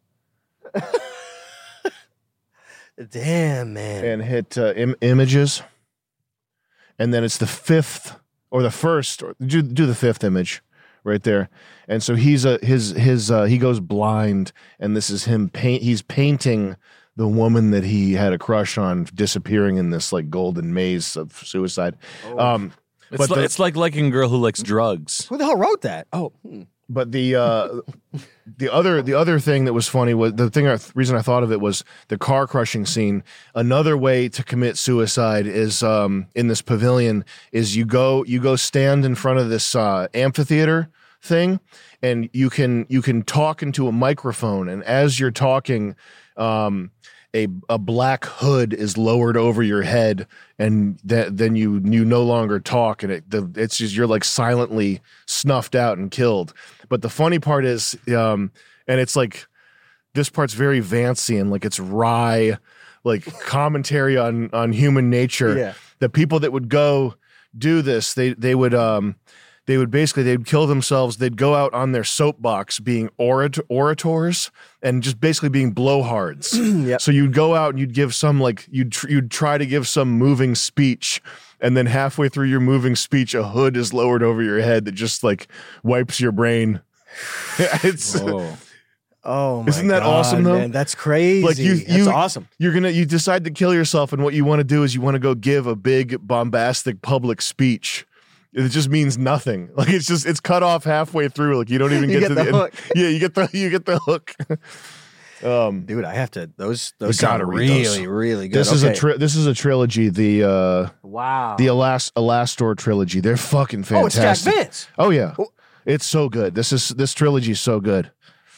Damn, man. And hit uh, Im- images. And then it's the fifth or the first, or do, do the fifth image right there. And so he's a, his, his, uh, he goes blind, and this is him paint. He's painting the woman that he had a crush on disappearing in this like golden maze of suicide. Oh. Um, It's, but like, the, it's like liking a girl who likes drugs. Who the hell wrote that? Oh, hmm. But the uh, the other the other thing that was funny was the thing. I, reason I thought of it was the car crushing scene. Another way to commit suicide is um, in this pavilion. Is you go you go stand in front of this uh, amphitheater thing, and you can you can talk into a microphone, and as you're talking, um, a a black hood is lowered over your head, and that then you you no longer talk, and it the it's just you're like silently snuffed out and killed. But the funny part is, um, and it's like this part's very Vancian, like it's wry, like commentary on on human nature. Yeah. The people that would go do this, they they would um they would basically they'd kill themselves. They'd go out on their soapbox being orat- orators and just basically being blowhards. Yep. So you'd go out and you'd give some like you'd tr- you'd try to give some moving speech, and then halfway through your moving speech, a hood is lowered over your head that just like wipes your brain. It's Whoa. Oh, my Isn't that God, awesome, though? Man, that's crazy. like you, That's you awesome. You're gonna you decide to kill yourself, and what you want to do is you want to go give a big bombastic public speech. It just means nothing. Like it's just it's cut off halfway through. Like you don't even You get, get to the the, hook. end. Yeah, you get the you get the hook. um, Dude, I have to. Those those You gotta sound read really, those. really good. this is a Okay. tri- this is a trilogy. The uh, Wow. the Elas- Elastor trilogy. They're fucking Oh, it's fantastic. Jack Vance. Oh yeah, it's so good. This is this trilogy is so good.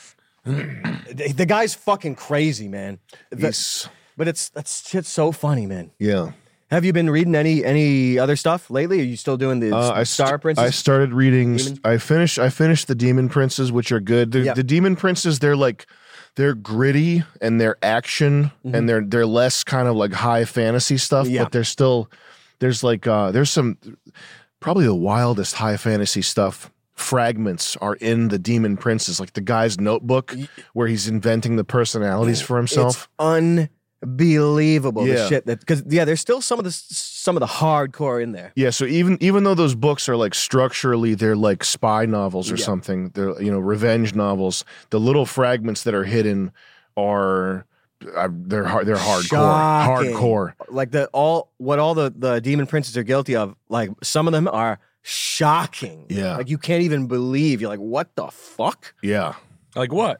The the guy's fucking crazy, man. The- He's- but it's that's shit's so funny, man. Yeah. Have you been reading any any other stuff lately? Are you still doing the Uh, I Star st- Princess? I started reading. Demon? I finished. I finished the Demon Princes, which are good. The, Yeah. the Demon Princes, they're like, they're gritty and they're action Mhm. and they're they're less kind of like high fantasy stuff, Yeah. but they're still there's like uh there's some probably the wildest high fantasy stuff. Fragments are in the Demon Princes, like the guy's notebook where he's inventing the personalities for himself. It's unbelievable the Yeah. shit that because yeah, there's still some of the some of the hardcore in there. Yeah, so even even though those books are like structurally they're like spy novels or Yeah. something, they're you know revenge novels. The little fragments that are hidden are uh, they're hard, they're hardcore, Shocking. hardcore. Like the all what all the the Demon Princes are guilty of. Like some of them are shocking. Yeah. Like you can't even believe. You're like, what the fuck? Yeah. Like what?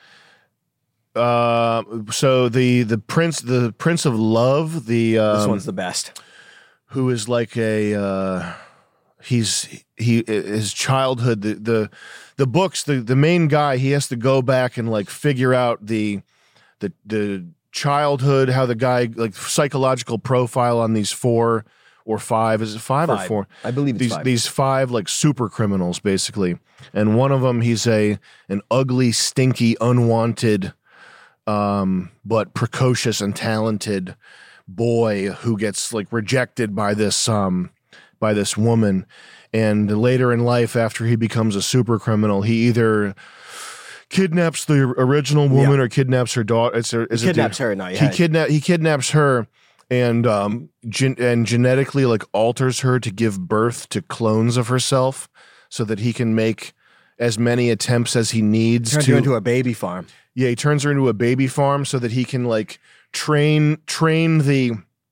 Uh, so the the prince the Prince of Love, the um, This one's the best. who is like a uh, he's he his childhood the the the books the the main guy, he has to go back and like figure out the the the childhood, how the guy like psychological profile on these four or five is it five, Five. or four? I believe it's these five. these five like super criminals basically, and one of them he's a an ugly, stinky, unwanted, um, but precocious and talented boy who gets like rejected by this um by this woman, and later in life after he becomes a super criminal, he either kidnaps the original woman or kidnaps her daughter. It's a, is He it kidnaps the- her, no, yeah. He kidnap he kidnaps her and um gen- and genetically like alters her to give birth to clones of herself so that he can make as many attempts as he needs Turns to her into a baby farm. Yeah, he turns her into a baby farm so that he can like train train the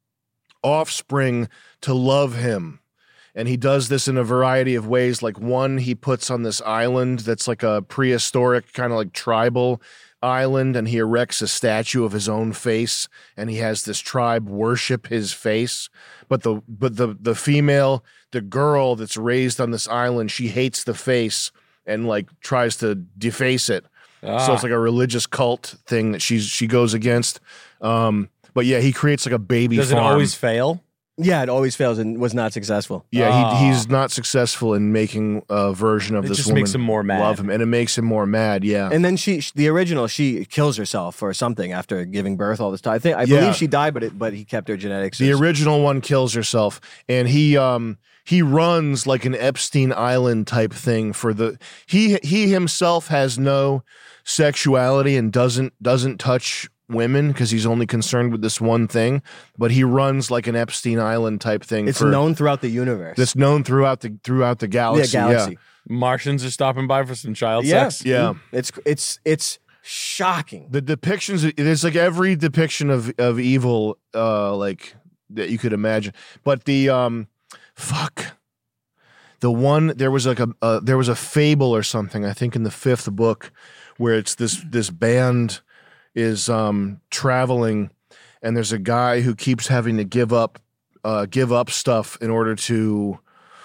offspring to love him. And he does this in a variety of ways. Like one, he puts on this island that's like a prehistoric kind of like tribal island, and he erects a statue of his own face, and he has this tribe worship his face. But the but the the female, the girl that's raised on this island, she hates the face and like tries to deface it. So Ah. it's like a religious cult thing that she's she goes against. Um, but yeah, he creates like a baby. Does it farm. always fail? Yeah, it always fails and was not successful. Yeah, Ah. he, he's not successful in making a version of It this just woman makes him more mad. love him, and it makes him more mad. Yeah, And then she, the original, she kills herself or something after giving birth all this time. I think I Yeah. believe she died, but it, but he kept her genetics. the original one kills herself, and he um he runs like an Epstein Island type thing for the he he himself has no sexuality and doesn't doesn't touch women because he's only concerned with this one thing, but he runs like an Epstein Island type thing. It's for, known throughout the universe. That's known throughout the throughout the galaxy. Yeah, galaxy. Martians are stopping by for some child Yeah. sex. Yeah. It's it's it's shocking. The depictions, there's like every depiction of of evil, uh, like that you could imagine. But the um, fuck, the one there was like a uh, there was a fable or something. I think in the fifth book, where it's this this band is um traveling, and there's a guy who keeps having to give up uh give up stuff in order to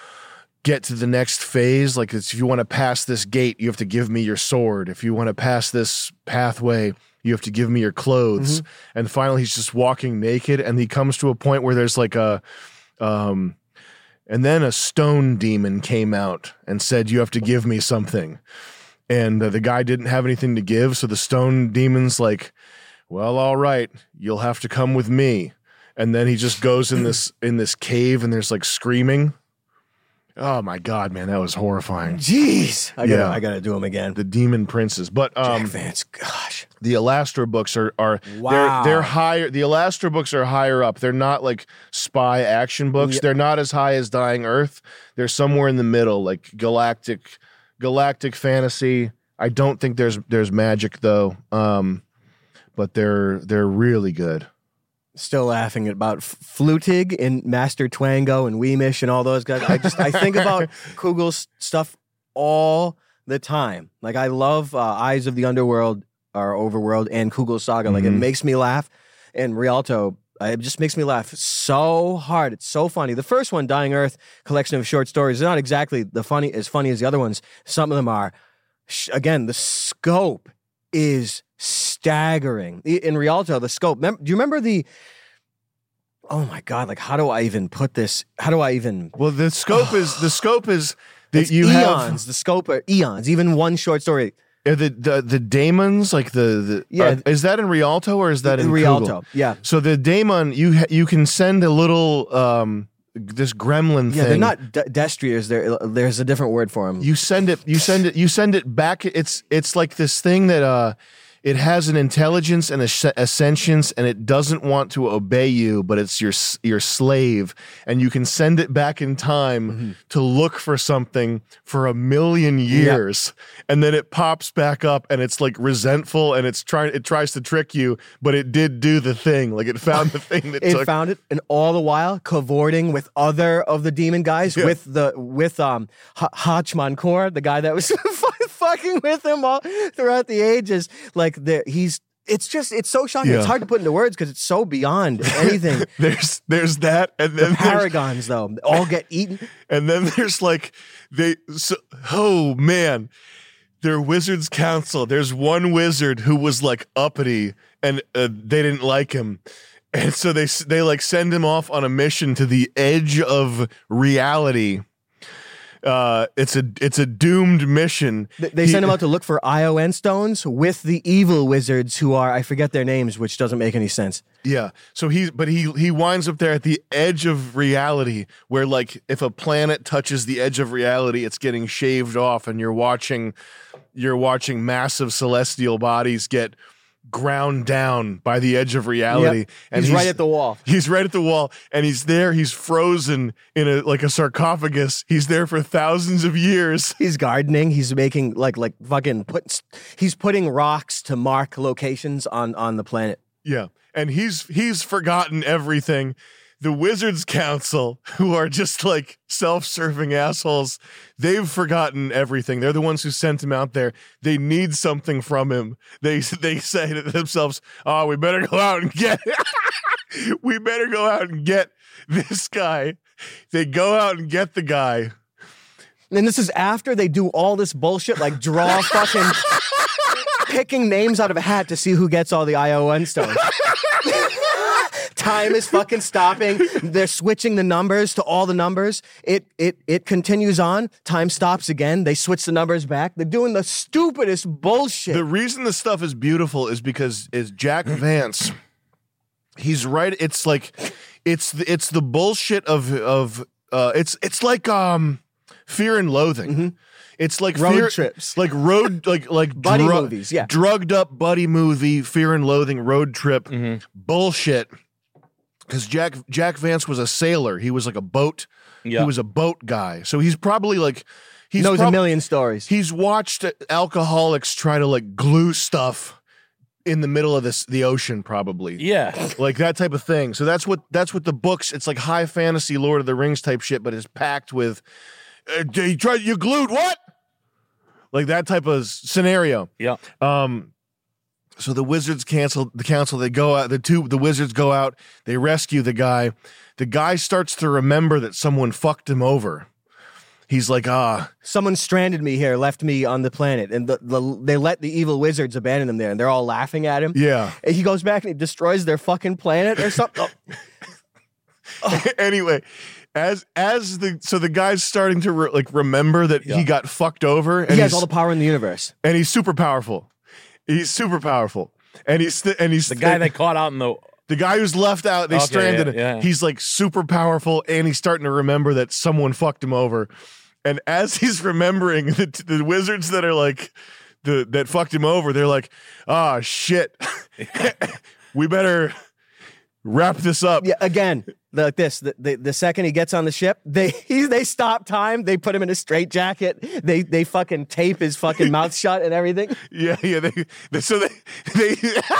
get to the next phase. Like it's, if you want to pass this gate, you have to give me your sword. If you want to pass this pathway, you have to give me your clothes. And finally he's just walking naked, and he comes to a point where there's like a um and then a stone demon came out and said, you have to give me something. And uh, the guy didn't have anything to give, so the stone demon's like, well, all right, you'll have to come with me. And then he just goes in this in this cave, and there's like screaming. Oh my god, man, that was horrifying. Jeez, I gotta Yeah. I gotta do them again. The demon princes, but um, Jack Vance, gosh, the Elastor books are are Wow. they're they're higher. The Elastor books are higher up. They're not like spy action books. Yeah. They're not as high as Dying Earth. They're somewhere in the middle, like galactic galactic fantasy. I don't think there's there's magic though. Um, but they're they're really good. still laughing about F- Flutig and Master Twango and Weemish and all those guys. I just I think about Kugel's stuff all the time. Like I love uh, Eyes of the Underworld or Overworld and Kugel's Saga. Like it Mhm. makes me laugh. And Rialto, uh, it just makes me laugh so hard. It's so funny. The first one, Dying Earth, collection of short stories, is not exactly the funny as funny as the other ones. Some of them are. Sh- Again, the scope is staggering. I- In Rialto, the scope. Mem- do you remember the? Oh my God! Like, how do I even put this? How do I even? Well, the scope is the scope is that It's you eons. have The scope are eons. Even one short story. are the the the daemons like the the Yeah. are- is that in Rialto or is that in In Rialto, Kugel? yeah. So the daemon you ha- you can send a little um this gremlin Yeah, thing. they're not de- destriers. There, there's a different word for them. You send it. You send it. You send it back. It's it's like this thing that uh, it has an intelligence and a, sh- a sentience, and it doesn't want to obey you, but it's your s- your slave, and you can send it back in time Mm-hmm. to look for something for a million years, and then it pops back up, and it's like resentful, and it's trying it tries to trick you, but it did do the thing, like it found the thing that It took. found it, and all the while cavorting with other of the demon guys, Yeah. with the with um H- Hachman Kor, the guy that was fucking with him all throughout the ages. Like the he's. It's just, it's so shocking. Yeah. It's hard to put into words because it's so beyond anything. there's there's that, and then The there's- paragons, though, all get eaten. And then there's like they so, oh man, their wizards council. There's one wizard who was like uppity, and uh, they didn't like him, and so they they like send him off on a mission to the edge of reality. Uh, it's a it's a doomed mission. They, they send him out to look for I O N stones with the evil wizards who are, I forget their names, which doesn't make any sense. Yeah. So he, but he he winds up there at the edge of reality, where like if a planet touches the edge of reality, it's getting shaved off, and you're watching, you're watching massive celestial bodies get ground down by the edge of reality. Yep. And He's right at the wall. He's right at the wall, and he's there. He's frozen in a like a sarcophagus. He's there for thousands of years. He's gardening. He's making like like fucking put. He's putting rocks to mark locations on on the planet. Yeah. And he's he's forgotten everything. The Wizards Council, who are just like self-serving assholes, they've forgotten everything. They're the ones who sent him out there. They need something from him. They they say to themselves, "Oh, we better go out and get we better go out and get this guy." They go out and get the guy. And this is after they do all this bullshit, like draw fucking picking names out of a hat to see who gets all the I O N stones. Time is fucking stopping. They're switching the numbers to all the numbers. It it it continues on. Time stops again. They switch the numbers back. They're doing the stupidest bullshit. The reason this stuff is beautiful is because is Jack Vance. He's right. It's like it's the, it's the bullshit of of uh, it's it's like um Fear and Loathing. Mm-hmm. It's like Road fear, trips. like road, like like Buddy movies, yeah. drugged up buddy movie, Fear and Loathing, road trip bullshit. Because Jack Jack Vance was a sailor. He was like a boat. Yeah. He was a boat guy. So he's probably like he's knows prob- a million stories. He's watched alcoholics try to like glue stuff in the middle of this the ocean, probably. Yeah. Like that type of thing. So that's what that's what the books. It's like high fantasy, Lord of the Rings type shit, but it's packed with. Uh, you tried. You glued what? Like that type of scenario. Yeah. Um. So the wizards cancel the council. They go out. The two the wizards go out. They rescue the guy. The guy starts to remember that someone fucked him over. He's like, ah, Someone stranded me here, left me on the planet, and the, the they let the evil wizards abandon him there, and they're all laughing at him. yeah. And he goes back and he destroys their fucking planet or something. Oh. Anyway, as as the so the guy's starting to re- like remember that he got fucked over, and He has he's- all the power in the universe. and he's super powerful. He's super powerful, and he's th- and he's The guy they caught out in the the guy who's left out. They Okay, stranded yeah, him. yeah. He's like super powerful, and he's starting to remember that someone fucked him over. And as he's remembering the, the wizards that are like the that fucked him over, they're like, "Ah, shit, we better wrap this up." Yeah, again, like this. The, the the second he gets on the ship, they he, they stop time. They put him in a straitjacket. They they fucking tape his fucking mouth shut and everything. Yeah, yeah. They, they so they they,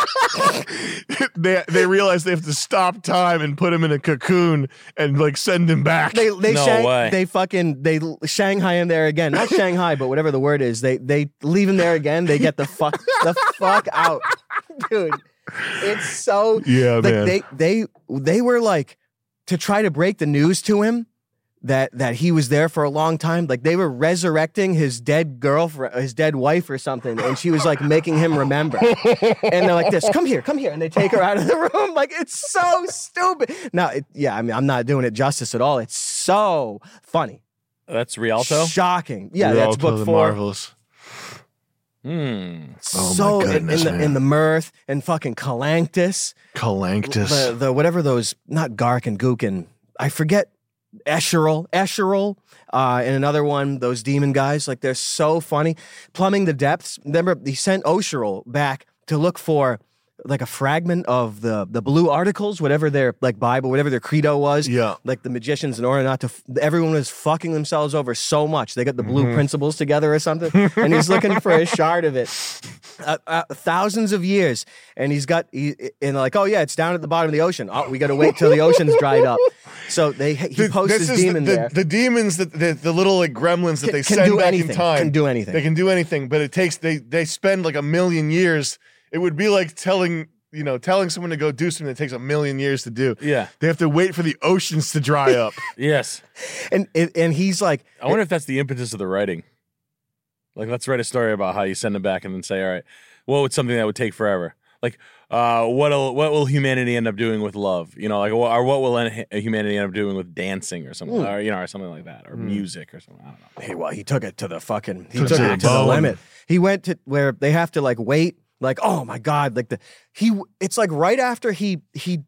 they they realize they have to stop time and put him in a cocoon and like send him back. They they No shang- way. they fucking they l- Shanghai him there again. Not Shanghai, but whatever the word is. They they leave him there again. They get the fuck the fuck out, dude. It's so Yeah, like man. they they they were like to try to break the news to him that that he was there for a long time. Like they were resurrecting his dead girlfriend, his dead wife or something, and she was like making him remember. And they're like, "This, come here, come here," and they take her out of the room. Like it's so stupid. Now, it, yeah, I mean, I'm not doing it justice at all. It's so funny, that's Rialto. shocking. Yeah, that's Rialto book the four. Marvelous. Hmm. Oh, my So in- goodness, in, the man. in the mirth and fucking Calanctus, Calanctus. the the whatever those not Gark and Gookin, I forget. Escheril, Escheril, uh, and another one, those demon guys, like they're so funny. Plumbing the Depths. Remember, he sent Osheril back to look for like a fragment of the the blue articles, whatever their like Bible, whatever their credo was. Yeah. Like the magicians, in order not to, f- everyone was fucking themselves over so much. They got the blue Mhm. principles together or something, and he's looking for a shard of it. Uh, uh, thousands of years, and he's got, he, and like, oh yeah, it's down at the bottom of the ocean. Oh, we got to wait till the ocean's dried up. So they he Th- posts this his is demon the, there. The, the demons that the, the little like gremlins that Can- they can send do back anything. in time Can do anything. They can do anything, but it takes they they spend like a million years. It would be like telling you know telling someone to go do something that takes a million years to do. Yeah. They have to wait for the oceans to dry up. Yes. And and and he's like, I wonder if that's the impetus of the writing. Like, let's write a story about how you send them back and then say, all right, what would something that would take forever? Like, uh, what'll what will humanity end up doing with love? You know, like, or what will en- humanity end up doing with dancing or something, Mm. or you know, or something like that, or Mm. music or something. I don't know. Hey, well, he took it to the fucking, he Took took it it to to the the limit. He went to where they have to like wait, like, oh my God, like the, he, it's like right after he, he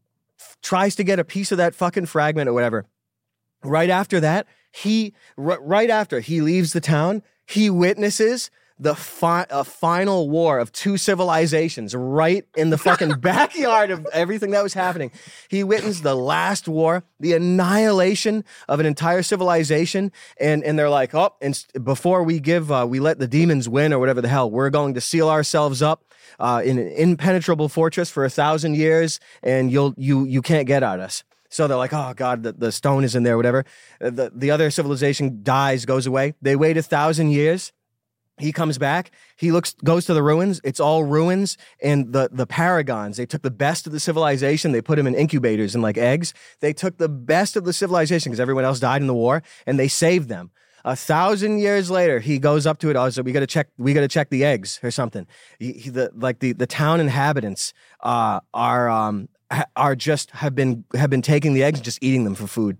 tries to get a piece of that fucking fragment or whatever. Right after that, he, r- right after he leaves the town, he witnesses the fi- a final war of two civilizations right in the fucking backyard of everything that was happening. He witnessed the last war, the annihilation of an entire civilization, and and they're like, oh, and s- before we give, uh, we let the demons win or whatever the hell, we're going to seal ourselves up uh, in an impenetrable fortress for a thousand years, and you'll you you can't get at us. So they're like, oh God, the, the stone is in there, whatever. Uh, The the other civilization dies, goes away. They wait a thousand years. He comes back. He looks, goes to the ruins. It's all ruins. And the the paragons, they took the best of the civilization. They put them in incubators and like eggs. They took the best of the civilization because everyone else died in the war, and they saved them. A thousand years later, he goes up to it. Oh, so we got to check. We got to check the eggs or something. He, he, the like the the town inhabitants uh, are um ha- are just have been have been taking the eggs and just eating them for food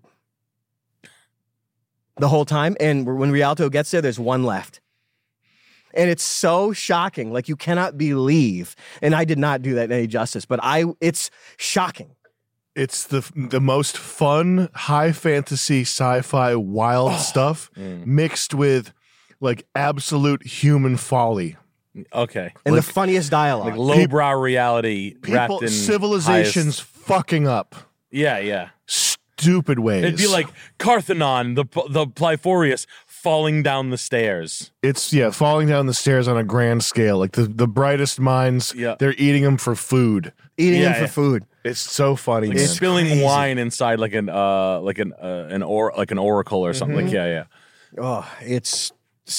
the whole time. And when Rialto gets there, there's one left. And it's so shocking. Like, you cannot believe, and I did not do that any justice, but I, it's shocking. It's the the most fun, high fantasy, sci-fi, wild stuff mixed with like absolute human folly. Okay. And Like- the funniest dialogue. Like lowbrow reality wrapped People, in civilizations highest- fucking up. Yeah, yeah. Stupid ways. It'd be like Carthenon, the the Plyphorius falling down the stairs. It's yeah, falling down the stairs on a grand scale. Like the, the brightest minds, Yeah. they're eating them for food. Eating Yeah, them for yeah. food. It's so funny. Like man. spilling wine inside like an uh like an uh, an or like an oracle or something. Mhm. Like yeah, yeah. Oh, it's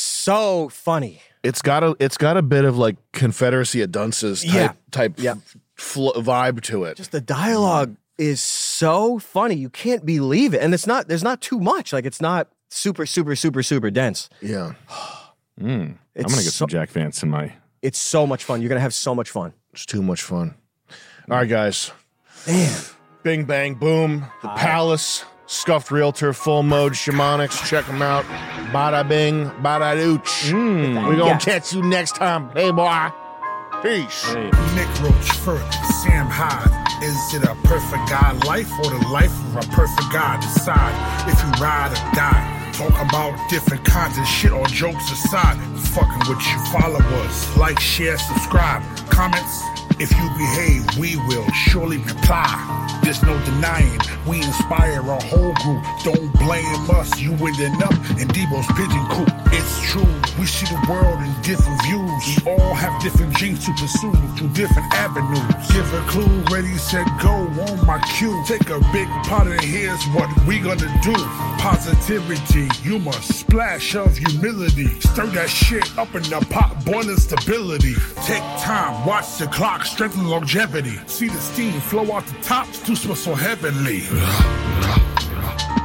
so funny. It's got a it's got a bit of like Confederacy of Dunces type Yeah. type Yeah. fl- vibe to it. Just the dialogue is so funny. You can't believe it. And it's not, there's not too much. Like, it's not super, super, super, super dense. Yeah. Mm. I'm It's gonna get so- some Jack Vance in my. It's so much fun. You're going to have so much fun. It's too much fun. All right, guys. Man. Bing, bang, boom. The Palace, Scuffed Realtor, Full Mode, Shamonics. Check them out. Bada bing, bada dooch. Mm. We're going Yeah. to catch you next time. Hey, boy. Peace. Nick Rochford, Sam Hyde. Is it a perfect God life or the life of a perfect God? Decide if you ride or die. Talk about different kinds of shit or jokes aside. Fucking with your followers. Like, share, subscribe. Comments? If you behave, we will surely reply. There's no denying, we inspire our whole group. Don't blame us, you ending up in Debo's pigeon coop. It's true, we see the world in different views. We all have different dreams to pursue through different avenues. Give a clue, ready, set, go on my cue. Take a big pot and here's what we gonna do. Positivity, humor, splash of humility. Stir that shit up in the pot, boiling stability. Take time, watch the clock, strengthen longevity. See the steam flow out the top, to smell so heavenly.